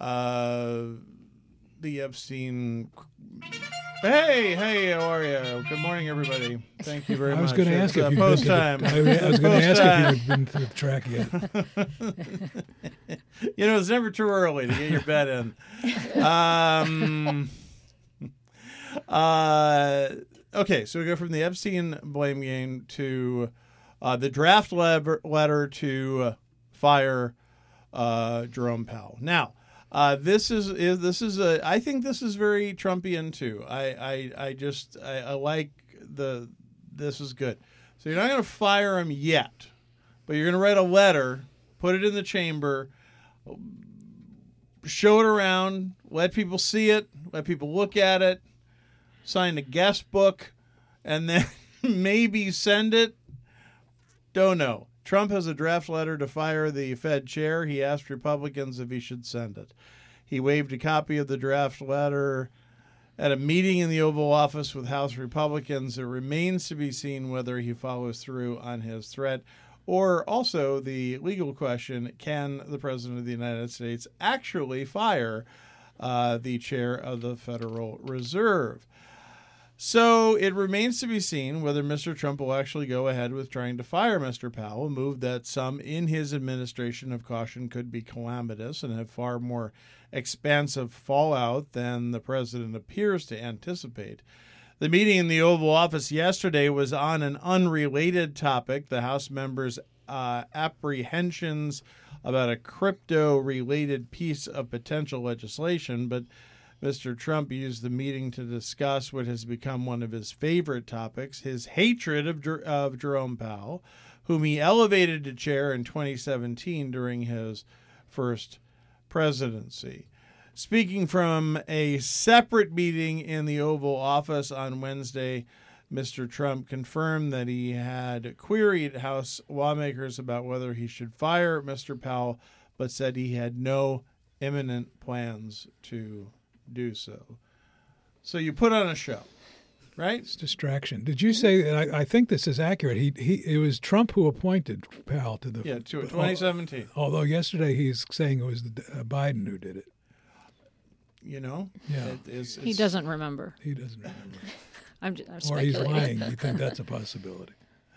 Hey, how are you? Good morning, everybody. Thank you very much. I was going to ask if you'd post time. I was going to ask if you'd been to the track yet. It's never too early to get your bet in. Okay, so we go from the Epstein blame game to the draft letter to fire Jerome Powell. Now, this is I think this is very Trumpian too. I like this is good. So you're not going to fire him yet, but you're going to write a letter, put it in the chamber, show it around, let people see it, let people look at it, sign a guest book, and then maybe send it. Don't know. Trump has a draft letter to fire the Fed chair. He asked Republicans if he should send it. He waived a copy of the draft letter at a meeting in the Oval Office with House Republicans. It remains to be seen whether he follows through on his threat, or also the legal question, can the President of the United States actually fire the chair of the Federal Reserve? So it remains to be seen whether Mr. Trump will actually go ahead with trying to fire Mr. Powell, a move that some in his administration have cautioned could be calamitous and have far more expansive fallout than the president appears to anticipate. The meeting in the Oval Office yesterday was on an unrelated topic, the House members' apprehensions about a crypto-related piece of potential legislation, but Mr. Trump used the meeting to discuss what has become one of his favorite topics, his hatred of Jerome Powell, whom he elevated to chair in 2017 during his first presidency. Speaking from a separate meeting in the Oval Office on Wednesday, Mr. Trump confirmed that he had queried House lawmakers about whether he should fire Mr. Powell, but said he had no imminent plans to do so. So you put on a show, right? It's distraction. Did you say that? I think this is accurate. It was Trump who appointed Powell to the 2017. Although yesterday he's saying it was Biden who did it. You know, yeah, he doesn't remember. He doesn't remember. I'm or he's lying. You think that's a possibility?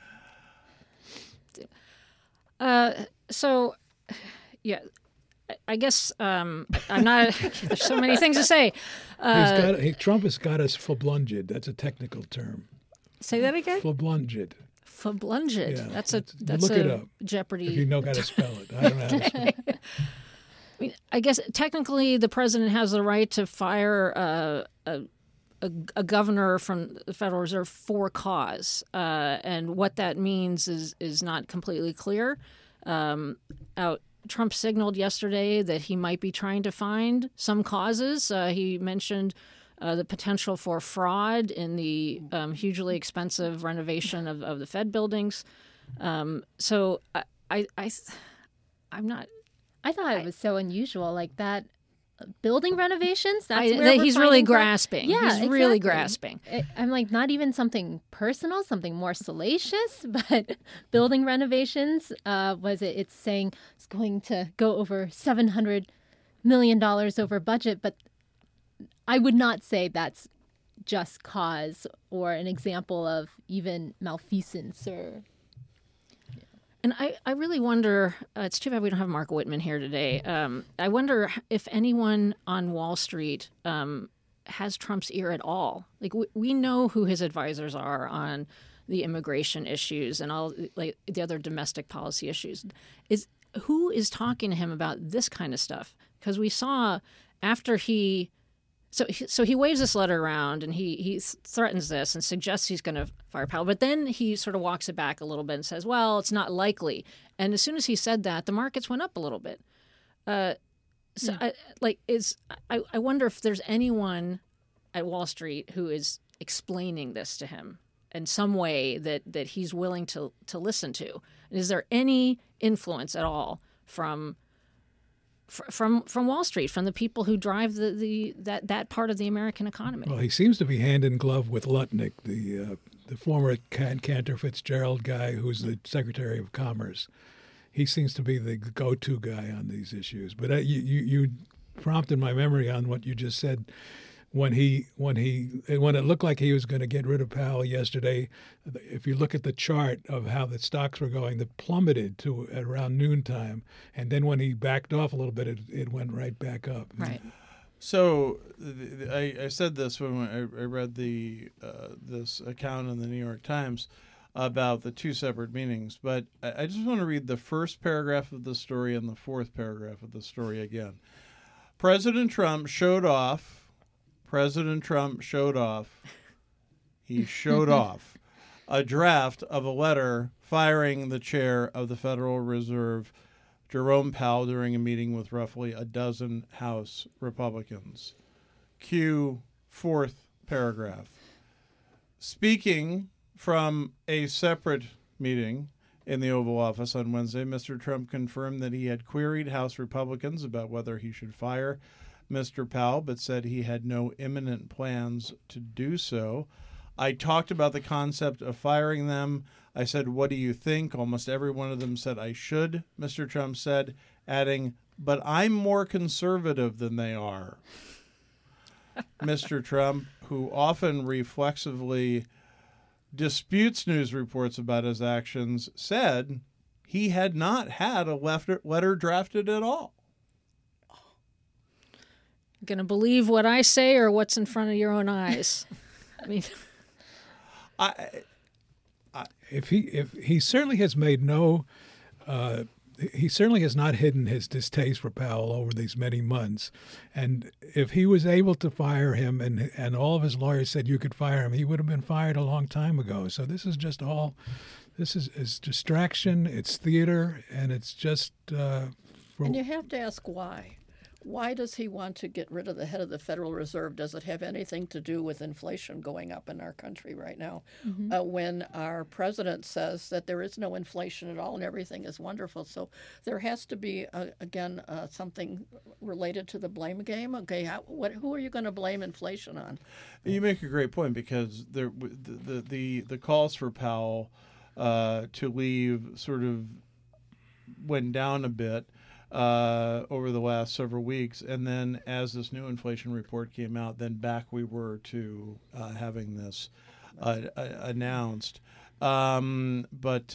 So, yeah. I guess I'm not. There's so many things to say. Trump has got us fablunged. That's a technical term. Say that again. Fablunged. Fablunged. Yeah, that's look it up. Jeopardy. If you know how to spell it, I don't know how to spell it. I mean, I guess technically the president has the right to fire a governor from the Federal Reserve for cause, and what that means is not completely clear. Trump signaled yesterday that he might be trying to find some causes. He mentioned the potential for fraud in the hugely expensive renovation of the Fed buildings. So I'm not. I thought it was so unusual, like that. Building renovations. That's where he's really grasping. Yeah, he's exactly. really grasping. I'm like, not even something personal, something more salacious, but building renovations. It's saying it's going to go over $700 million over budget, but I would not say that's just cause or an example of even malfeasance or. And I really wonder, it's too bad we don't have Mark Whitman here today. I wonder if anyone on Wall Street has Trump's ear at all. Like, we know who his advisors are on the immigration issues and all like the other domestic policy issues. Who is talking to him about this kind of stuff? Because we saw after he waves this letter around and he threatens this and suggests he's going to fire Powell. But then he sort of walks it back a little bit and says, well, it's not likely. And as soon as he said that, the markets went up a little bit. I wonder if there's anyone at Wall Street who is explaining this to him in some way that he's willing to listen to. And is there any influence at all from Wall Street, from the people who drive that part of the American economy? Well, he seems to be hand in glove with Lutnick, the former Cantor Fitzgerald guy who's the Secretary of Commerce. He seems to be the go-to guy on these issues. But you prompted my memory on what you just said. When it looked like he was going to get rid of Powell yesterday, if you look at the chart of how the stocks were going, they plummeted to around noontime, and then when he backed off a little bit, it went right back up. Right. So I said this when I read this account in the New York Times about the two separate meetings, but I just want to read the first paragraph of the story and the fourth paragraph of the story again. President Trump showed off. He showed off a draft of a letter firing the chair of the Federal Reserve Jerome Powell during a meeting with roughly a dozen House Republicans. Cue fourth paragraph. Speaking from a separate meeting in the Oval Office on Wednesday, Mr. Trump confirmed that he had queried House Republicans about whether he should fire Mr. Powell, but said he had no imminent plans to do so. I talked about the concept of firing them. I said, "What do you think?" Almost every one of them said I should, Mr. Trump said, adding, "But I'm more conservative than they are." Mr. Trump, who often reflexively disputes news reports about his actions, said he had not had a letter drafted at all. Going to believe what I say or what's in front of your own eyes? I mean, If he certainly has made no, he certainly has not hidden his distaste for Powell over these many months, and if he was able to fire him, and all of his lawyers said you could fire him, he would have been fired a long time ago. So this is just all, this is distraction, it's theater, and it's just. And you have to ask why. Why does he want to get rid of the head of the Federal Reserve? Does it have anything to do with inflation going up in our country right now? When our president says that there is no inflation at all and everything is wonderful. So there has to be, something related to the blame game. Okay, who are you going to blame inflation on? You make a great point, because the calls for Powell to leave sort of went down a bit over the last several weeks, and then as this new inflation report came out, then back we were to having this announced. But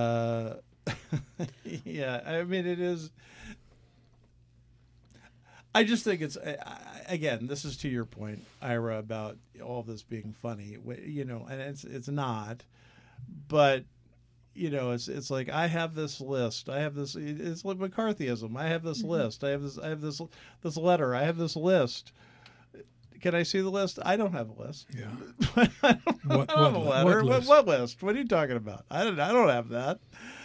yeah, I mean, it is. I just think it's again. This is to your point, Ira, about all this being funny. You know, and it's not, but. You know, it's like I have this list. I have this. It's like McCarthyism. I have this list. I have this letter. I have this list. Can I see the list? I don't have a list. Yeah. I don't have a letter. What list? What are you talking about? I don't have that.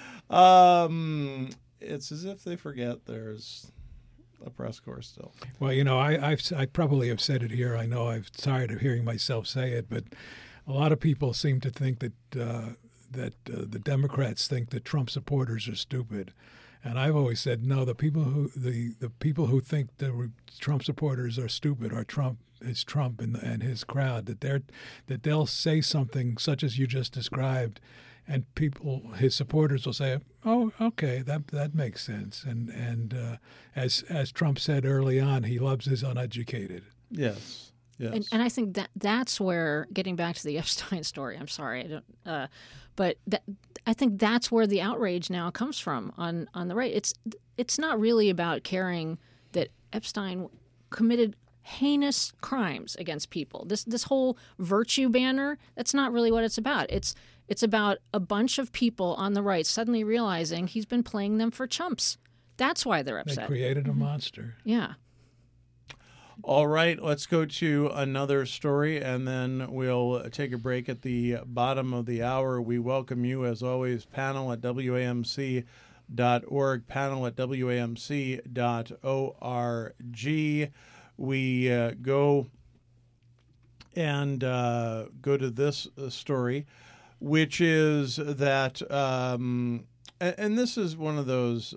It's as if they forget there's a press corps still. Well, you know, I probably have said it here. I know I'm tired of hearing myself say it, but a lot of people seem to think that. The Democrats think that Trump supporters are stupid, and I've always said no. The people who think the Trump supporters are stupid are Trump and his crowd. That they'll say something such as you just described, and his supporters will say, "Oh, okay, that makes sense." And as Trump said early on, he loves his uneducated. Yes. Yes. And I think that's where, getting back to the Epstein story, I'm sorry, I don't, but I think that's where the outrage now comes from on the right. It's not really about caring that Epstein committed heinous crimes against people. This whole virtue banner, that's not really what it's about. It's about a bunch of people on the right suddenly realizing he's been playing them for chumps. That's why they're upset. They created a monster. Yeah. All right, let's go to another story, and then we'll take a break at the bottom of the hour. We welcome you, as always, panel at WAMC.org, panel at WAMC.org. We go to this story, which is that, and this is one of those,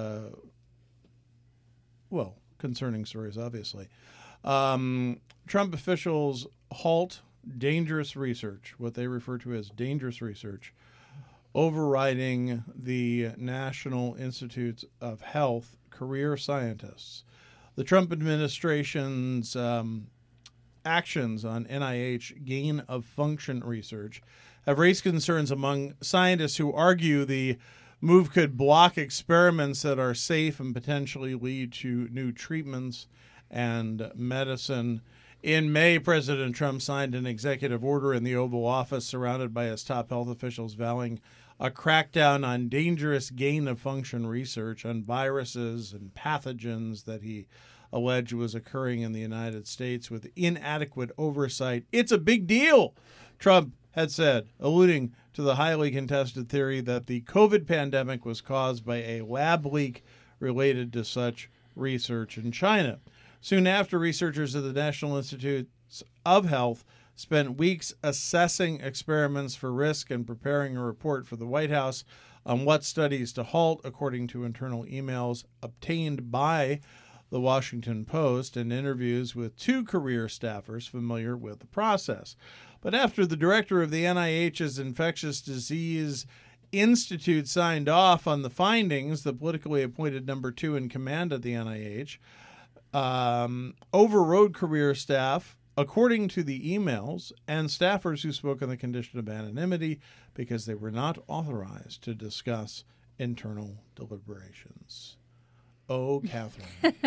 concerning stories, obviously. Trump officials halt dangerous research, what they refer to as dangerous research, overriding the National Institutes of Health career scientists. The Trump administration's actions on NIH gain-of-function research have raised concerns among scientists who argue the move could block experiments that are safe and potentially lead to new treatments and medicine. In May, President Trump signed an executive order in the Oval Office surrounded by his top health officials vowing a crackdown on dangerous gain-of-function research on viruses and pathogens that he alleged was occurring in the United States with inadequate oversight. It's a big deal, Trump had said, alluding to the highly contested theory that the COVID pandemic was caused by a lab leak related to such research in China. Soon after, researchers at the National Institutes of Health spent weeks assessing experiments for risk and preparing a report for the White House on what studies to halt, according to internal emails obtained by the Washington Post and interviews with 2 career staffers familiar with the process. But after the director of the NIH's Infectious Disease Institute signed off on the findings, the politically appointed number 2 in command at the NIH overrode career staff, according to the emails, and staffers who spoke on the condition of anonymity because they were not authorized to discuss internal deliberations. Oh, Catherine.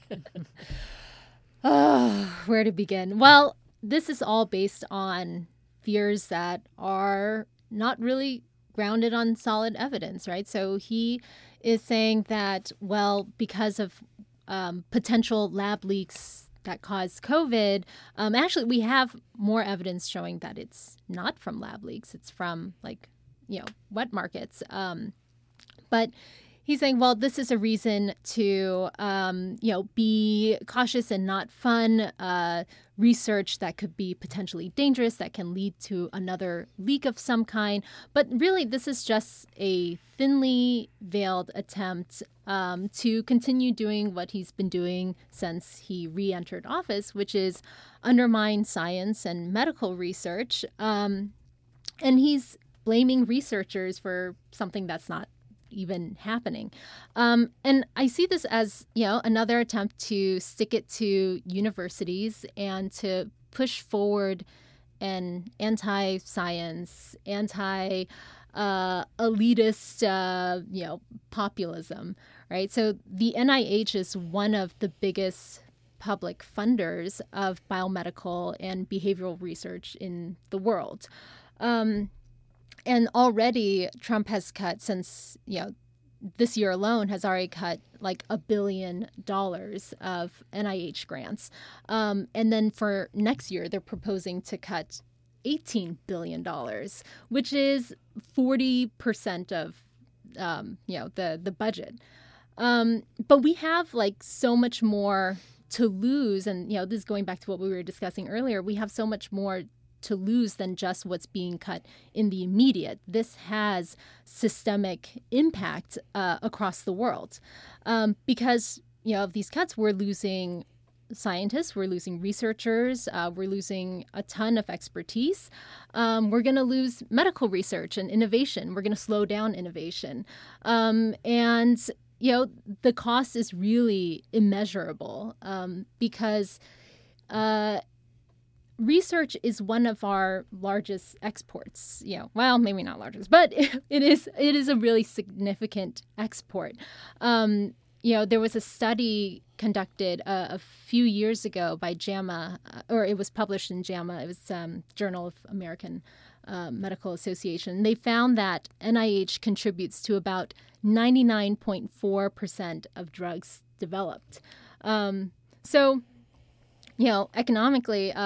Oh, where to begin? Well, this is all based on fears that are not really grounded on solid evidence, right? So he is saying that, well, because of potential lab leaks that cause COVID, actually we have more evidence showing that it's not from lab leaks. It's from wet markets. But he's saying, well, this is a reason to, be cautious and not fund research that could be potentially dangerous, that can lead to another leak of some kind. But really, this is just a thinly veiled attempt to continue doing what he's been doing since he re-entered office, which is undermine science and medical research. And he's blaming researchers for something that's not even happening. And I see this as, another attempt to stick it to universities and to push forward an anti-science, elitist, populism, right? So the NIH is one of the biggest public funders of biomedical and behavioral research in the world. And already Trump has cut, since, this year alone has already cut like $1 billion of NIH grants. And then for next year, they're proposing to cut $18 billion, which is 40% of, the budget. But we have so much more to lose. And, this is going back to what we were discussing earlier. We have so much more to lose than just what's being cut in the immediate. This has systemic impact across the world because, of these cuts, we're losing scientists, we're losing researchers, we're losing a ton of expertise. We're going to lose medical research and innovation. We're going to slow down innovation. And the cost is really immeasurable because research is one of our largest exports. Well, maybe not largest, but it is a really significant export. There was a study conducted a few years ago by JAMA, or it was published in JAMA. It was Journal of American Medical Association. They found that NIH contributes to about 99.4% of drugs developed. So, economically,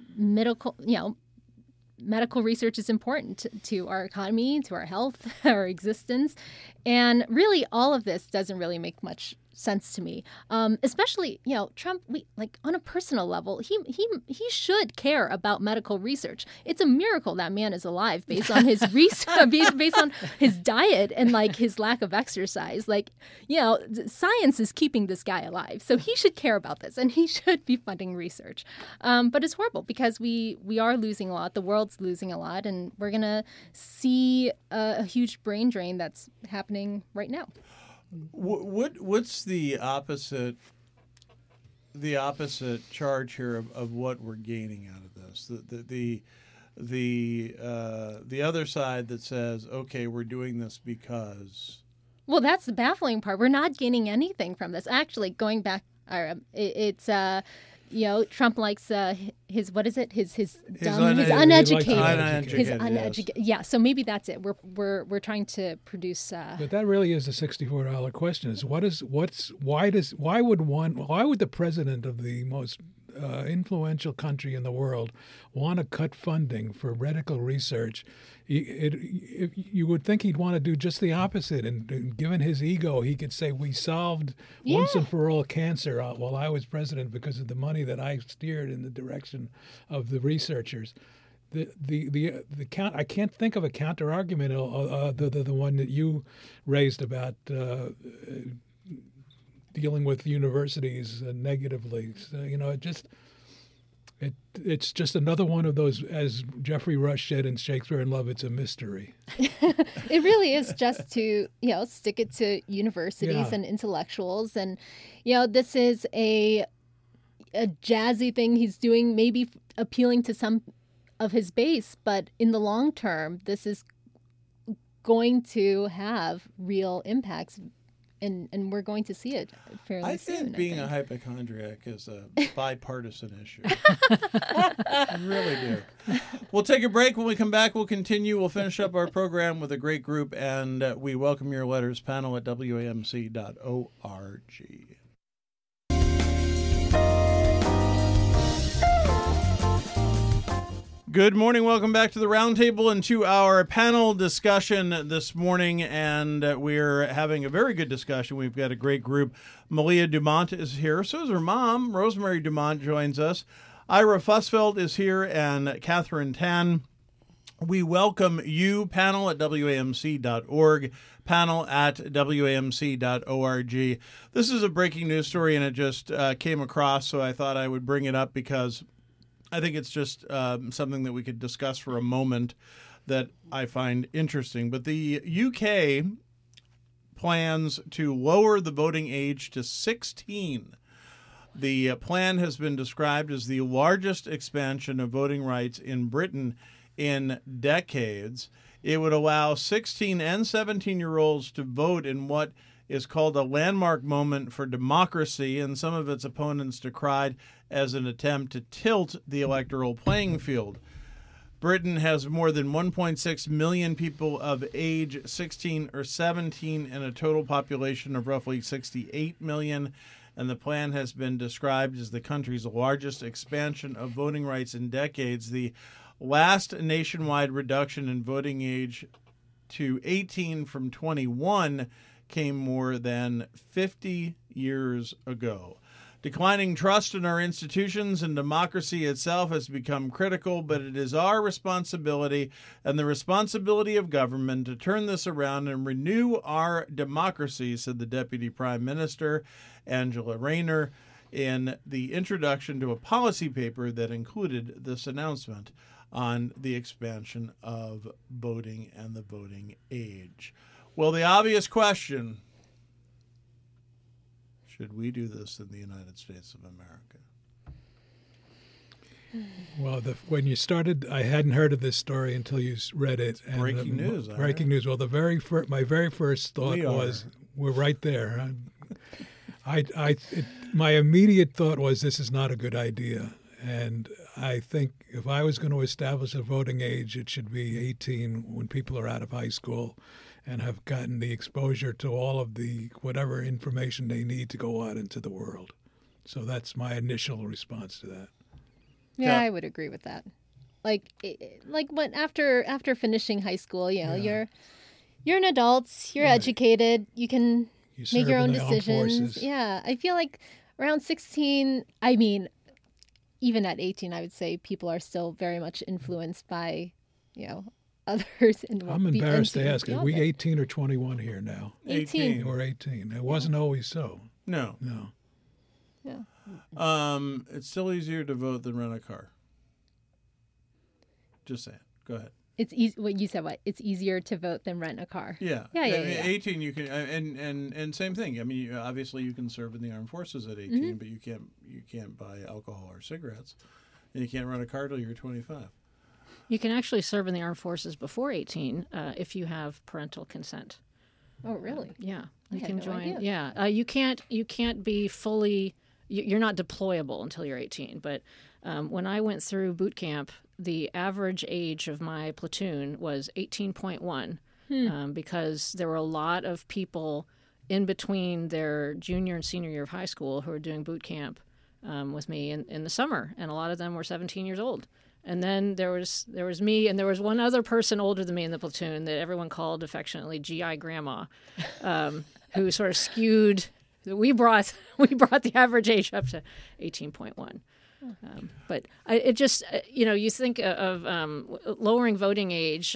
medical research is important to our economy, to our health, our existence. And really, all of this doesn't really make much sense to me. Especially, Trump, on a personal level, he should care about medical research. It's a miracle that man is alive based on his research, based on his diet and his lack of exercise. Science is keeping this guy alive, so he should care about this and he should be funding research. But it's horrible because we are losing a lot. The world's losing a lot, and we're gonna see a huge brain drain that's happening right now. What's the opposite charge here of what we're gaining out of this? The other side that says, okay, we're doing this because. Well, that's the baffling part. We're not gaining anything from this. Actually, going back, it's Trump likes his what is it? His uneducated. Yeah. So maybe that's it. We're trying to produce. But that really is a $64 question: is why would the president of the most influential country in the world want to cut funding for medical research, you would think he'd want to do just the opposite. And given his ego, he could say, we solved once and for all cancer while I was president because of the money that I steered in the direction of the researchers. I can't think of a counter argument, the one that you raised about dealing with universities negatively. So, it's just another one of those, as Geoffrey Rush said in Shakespeare in Love, it's a mystery. It really is just to, stick it to universities and intellectuals. And, this is a jazzy thing he's doing, maybe appealing to some of his base, but in the long term, this is going to have real impacts. And we're going to see it fairly soon. I think being a hypochondriac is a bipartisan issue. I really do. We'll take a break. When we come back, we'll continue. We'll finish up our program with a great group, and we welcome your letters, panel@wamc.org. Good morning. Welcome back to the Roundtable and to our panel discussion this morning. And we're having a very good discussion. We've got a great group. Malia Dumont is here. So is her mom. Rosemary Dumont joins us. Ira Fussfeld is here, and Catherine Tan. We welcome you, panel@wamc.org, panel@wamc.org. This is a breaking news story, and it just came across, so I thought I would bring it up because I think it's just something that we could discuss for a moment that I find interesting. But the UK plans to lower the voting age to 16. The plan has been described as the largest expansion of voting rights in Britain in decades. It would allow 16 and 17-year-olds to vote in what is called a landmark moment for democracy, and some of its opponents decried as an attempt to tilt the electoral playing field. Britain has more than 1.6 million people of age 16 or 17 and a total population of roughly 68 million, and the plan has been described as the country's largest expansion of voting rights in decades. The last nationwide reduction in voting age to 18 from 21 came more than 50 years ago. Declining trust in our institutions and democracy itself has become critical, but it is our responsibility and the responsibility of government to turn this around and renew our democracy, said the Deputy Prime Minister, Angela Rayner, in the introduction to a policy paper that included this announcement on the expansion of voting and the voting age. Well, the obvious question, should we do this in the United States of America? Well, when you started, I hadn't heard of this story until you read it. And breaking news. Breaking news. Well, my very first thought was, we're right there. My immediate thought was, this is not a good idea. And I think if I was going to establish a voting age, it should be 18 when people are out of high school and have gotten the exposure to all of the whatever information they need to go out into the world. So that's my initial response to that. Yeah, I would agree with that. Like when after finishing high school, you're an adult, you're educated, you can make your own decisions. Yeah, I feel like around 16, I mean, even at 18, I would say people are still very much influenced by, others. I'm embarrassed to ask, are we 18 or 21 here now? 18. We're 18. It wasn't always so. No. Yeah. It's still easier to vote than rent a car. Just saying. Go ahead. It's easy. What you said? What? It's easier to vote than rent a car. Yeah. Yeah. 18, you can, and same thing. I mean, obviously, you can serve in the armed forces at 18, but you can't buy alcohol or cigarettes, and you can't rent a car till you're 25. You can actually serve in the armed forces before 18 if you have parental consent. Oh, really? Yeah, you can join. Idea. Yeah, you can't be fully. You're not deployable until you're 18. But when I went through boot camp, the average age of my platoon was 18.1 because there were a lot of people in between their junior and senior year of high school who were doing boot camp with me in the summer, and a lot of them were 17 years old. And then there was me, and there was one other person older than me in the platoon that everyone called affectionately GI Grandma, who sort of skewed. We brought the average age up to 18.1. But it just, you think of lowering voting age.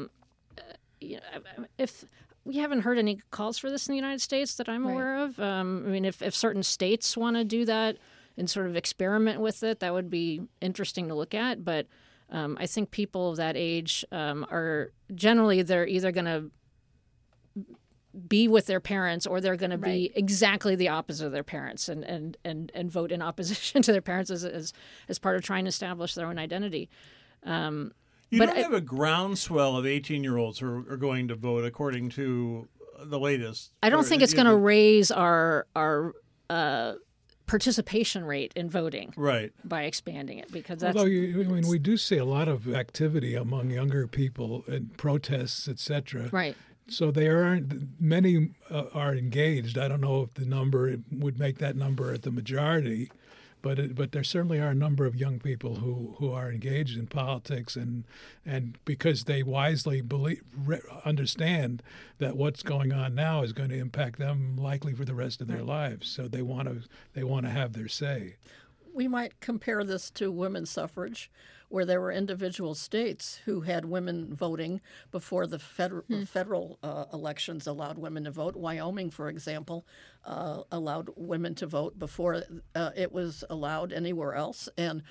If we haven't heard any calls for this in the United States that I'm aware of. If certain states want to do that and sort of experiment with it, that would be interesting to look at. But I think people of that age are generally, they're either going to be with their parents or they're going to be exactly the opposite of their parents and vote in opposition to their parents as part of trying to establish their own identity. You don't have a groundswell of 18-year-olds who are going to vote, according to the latest. I don't think it's going to raise our participation rate in voting by expanding it, because that's... Although we do see a lot of activity among younger people and protests, etc. Right. So many are engaged. I don't know if the number would make that number at the majority, but there certainly are a number of young people who are engaged in politics, and because they wisely understand that what's going on now is going to impact them likely for the rest of their lives. So they want to have their say. We might compare this to women's suffrage, where there were individual states who had women voting before the federal elections allowed women to vote. Wyoming, for example, allowed women to vote before it was allowed anywhere else. And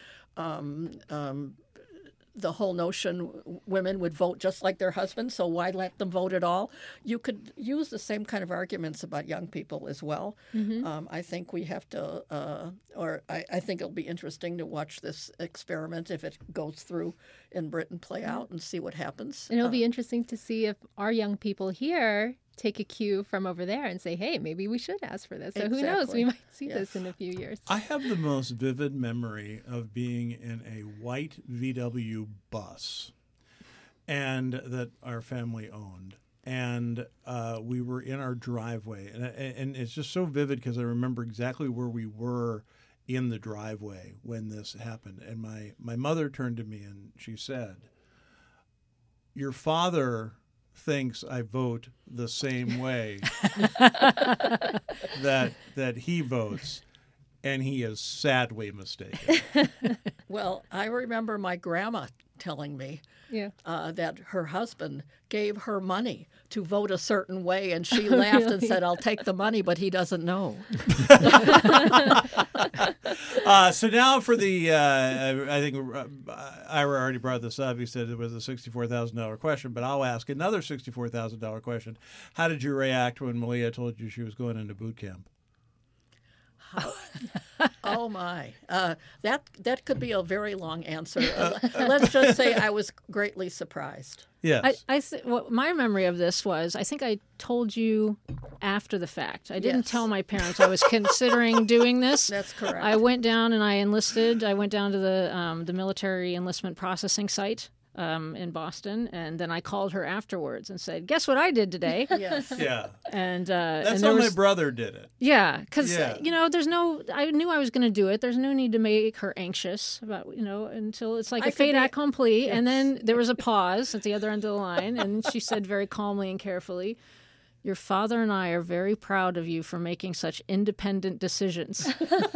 the whole notion women would vote just like their husbands, so why let them vote at all? You could use the same kind of arguments about young people as well. Mm-hmm. I think we have to, I think it'll be interesting to watch this experiment if it goes through in Britain play out and see what happens. And it'll be interesting to see if our young people here take a cue from over there and say, hey, maybe we should ask for this. So who knows? We might see this in a few years. I have the most vivid memory of being in a white VW bus and that our family owned. And we were in our driveway. And it's just so vivid because I remember exactly where we were in the driveway when this happened. And my mother turned to me and she said, your father thinks I vote the same way that he votes, and he is sadly mistaken. Well, I remember my grandma telling me that her husband gave her money to vote a certain way, and she laughed and said, I'll take the money, but he doesn't know. So now for the, I think Ira already brought this up. He said it was a $64,000 question, but I'll ask another $64,000 question. How did you react when Malia told you she was going into boot camp? Oh my! That could be a very long answer. Let's just say I was greatly surprised. Yes. My memory of this was, I think I told you after the fact. I didn't tell my parents I was considering doing this. That's correct. I went down and I enlisted. I went down to the military enlistment processing site in Boston, and then I called her afterwards and said, "Guess what I did today?" Yes. Yeah. And that's how my brother did it. Yeah, because there's no. I knew I was going to do it. There's no need to make her anxious about until it's like a fait accompli. Yes. And then there was a pause at the other end of the line, and she said very calmly and carefully, "Your father and I are very proud of you for making such independent decisions."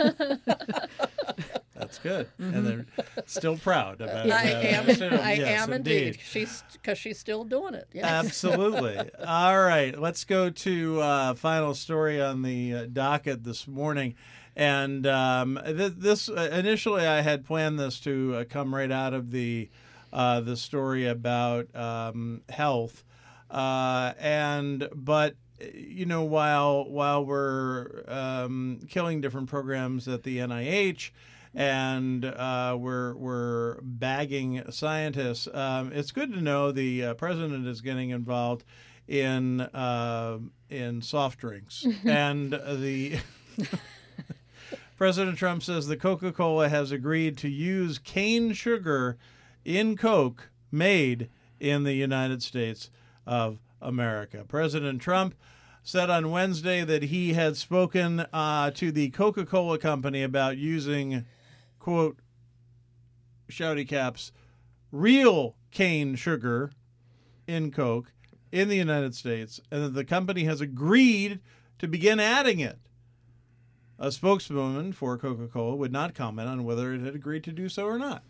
That's good, and they're still proud about it. I am indeed. Because she's still doing it. Yes. Absolutely. All right, let's go to final story on the docket this morning, and this initially I had planned this to come right out of the story about health, but. While we're killing different programs at the NIH and we're bagging scientists, it's good to know the president is getting involved in soft drinks. And the President Trump says the Coca-Cola has agreed to use cane sugar in Coke made in the United States of America. President Trump said on Wednesday that he had spoken to the Coca-Cola company about using, quote, shouty caps, real cane sugar in Coke in the United States, and that the company has agreed to begin adding it. A spokeswoman for Coca-Cola would not comment on whether it had agreed to do so or not.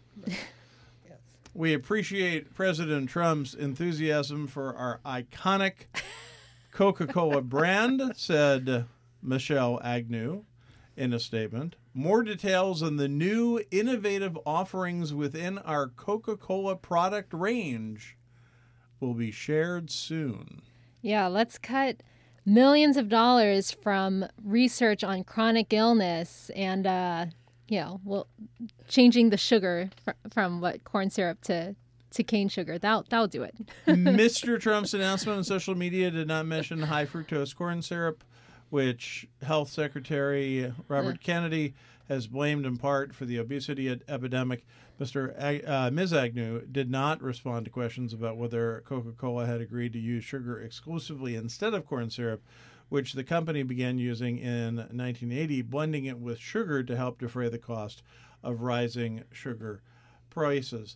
We appreciate President Trump's enthusiasm for our iconic Coca-Cola brand, said Michelle Agnew in a statement. More details on the new innovative offerings within our Coca-Cola product range will be shared soon. Yeah, let's cut millions of dollars from research on chronic illness and, well, changing the sugar from what corn syrup to cane sugar. That'll do it. Mr. Trump's announcement on social media did not mention high fructose corn syrup, which Health Secretary Robert Kennedy has blamed in part for the obesity epidemic. Ms. Agnew did not respond to questions about whether Coca-Cola had agreed to use sugar exclusively instead of corn syrup, which the company began using in 1980, blending it with sugar to help defray the cost of rising sugar prices.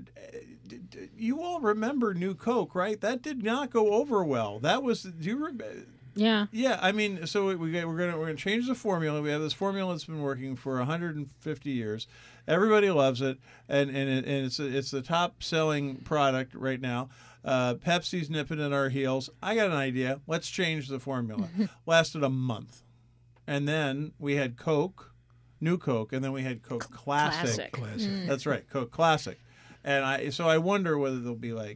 You all remember New Coke, right? That did not go over well. That was, do you remember? Yeah. Yeah, I mean, so we're gonna change the formula. We have this formula that's been working for 150 years. Everybody loves it, and it's the top selling product right now. Pepsi's nipping at our heels. I got an idea. Let's change the formula. Lasted a month, and then we had Coke, New Coke, and then we had Coke Classic. Classic. That's right, Coke Classic. And I wonder whether there'll be like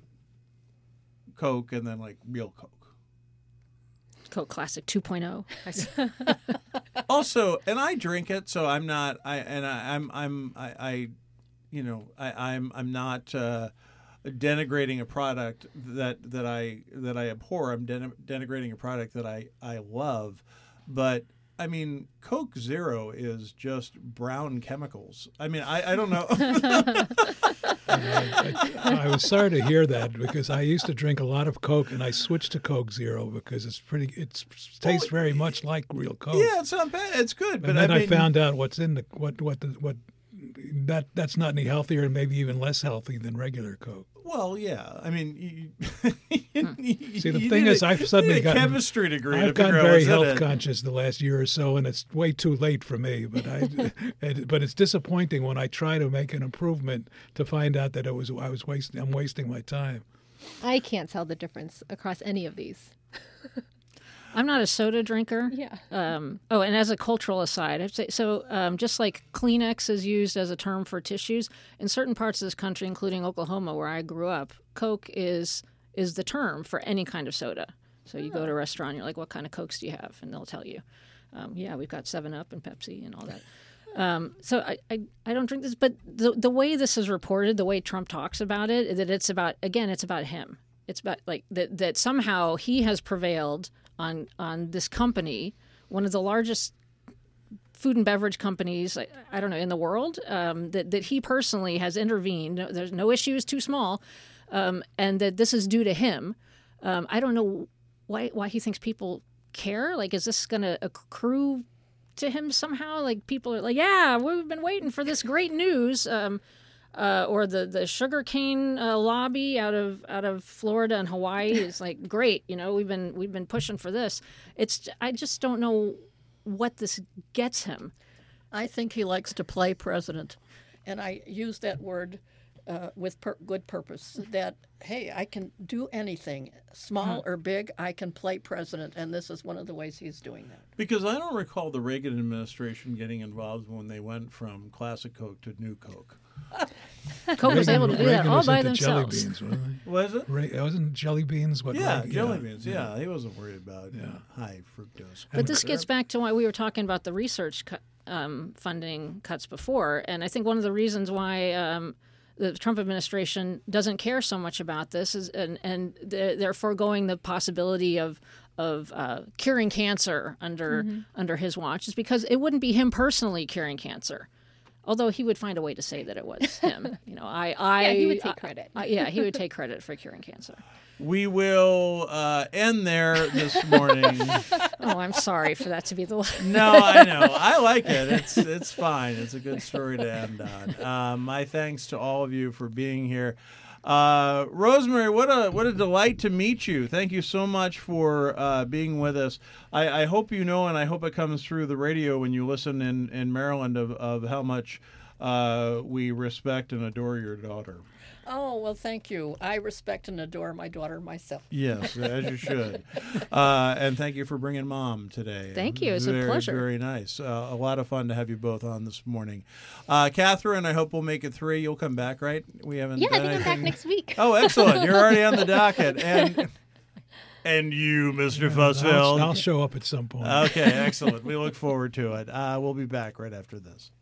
Coke and then like real Coke. Coke Classic 2.0. Also, and I drink it, so I'm not. I'm not denigrating a product that I abhor. I'm denigrating a product that I love, but. I mean, Coke Zero is just brown chemicals. I mean, I don't know. I was sorry to hear that because I used to drink a lot of Coke and I switched to Coke Zero because it tastes very much like real Coke. Yeah, it's not bad. It's good. But And then I found out what's in that's not any healthier and maybe even less healthy than regular Coke. Well, yeah. I mean, See, the thing is, I've suddenly gotten chemistry degree. I've gotten very health conscious the last year or so, and it's way too late for me. But but it's disappointing when I try to make an improvement to find out that I'm wasting my time. I can't tell the difference across any of these. I'm not a soda drinker. Yeah. And as a cultural aside, I'd say, just like Kleenex is used as a term for tissues, in certain parts of this country, including Oklahoma, where I grew up, Coke is the term for any kind of soda. So you go to a restaurant, you're like, what kind of Cokes do you have? And they'll tell you, we've got 7-Up and Pepsi and all that. So I don't drink this, but the way this is reported, the way Trump talks about it, that it's about him. It's about like that somehow he has prevailed on this company, one of the largest food and beverage companies, I don't know, in the world, that he personally has intervened. There's no issue is too small, and that this is due to him. I don't know why he thinks people care. Like, is this going to accrue to him somehow? Like, people are like, yeah, we've been waiting for this great news. Or the sugarcane lobby out of Florida and Hawaii is like great. You know, we've been pushing for this. I just don't know what this gets him. I think he likes to play president, and I use that word with good purpose. That hey, I can do anything, small or big. I can play president, and this is one of the ways he's doing that. Because I don't recall the Reagan administration getting involved when they went from Classic Coke to New Coke. Coke was able to do that all by themselves. Jelly beans, wasn't Was it? Wasn't jelly beans what? Jelly beans. Yeah, he wasn't worried about high fructose. But this gets back to why we were talking about the research funding cuts before, and I think one of the reasons why the Trump administration doesn't care so much about this is, and they're foregoing the possibility of curing cancer under his watch, is because it wouldn't be him personally curing cancer. Although he would find a way to say that it was him. Yeah, he would take credit. Yeah, he would take credit for curing cancer. We will end there this morning. Oh, I'm sorry for that to be the. No, I know. I like it. It's fine. It's a good story to end on. My thanks to all of you for being here. Rosemary, what a delight to meet you. Thank you so much for being with us. I hope you know, and I hope it comes through the radio when you listen in Maryland of how much we respect and adore your daughter. Oh, well, thank you. I respect and adore my daughter myself. Yes, as you should. And thank you for bringing Mom today. Thank you. It's a pleasure. Very nice. A lot of fun to have you both on this morning. Catherine, I hope we'll make it 3. You'll come back, right? We haven't. Yeah, I done think I'm back anything. next week. Oh, excellent. You're already on the docket. And you, Mr. Fussfield. I'll show up at some point. Okay, excellent. We look forward to it. We'll be back right after this.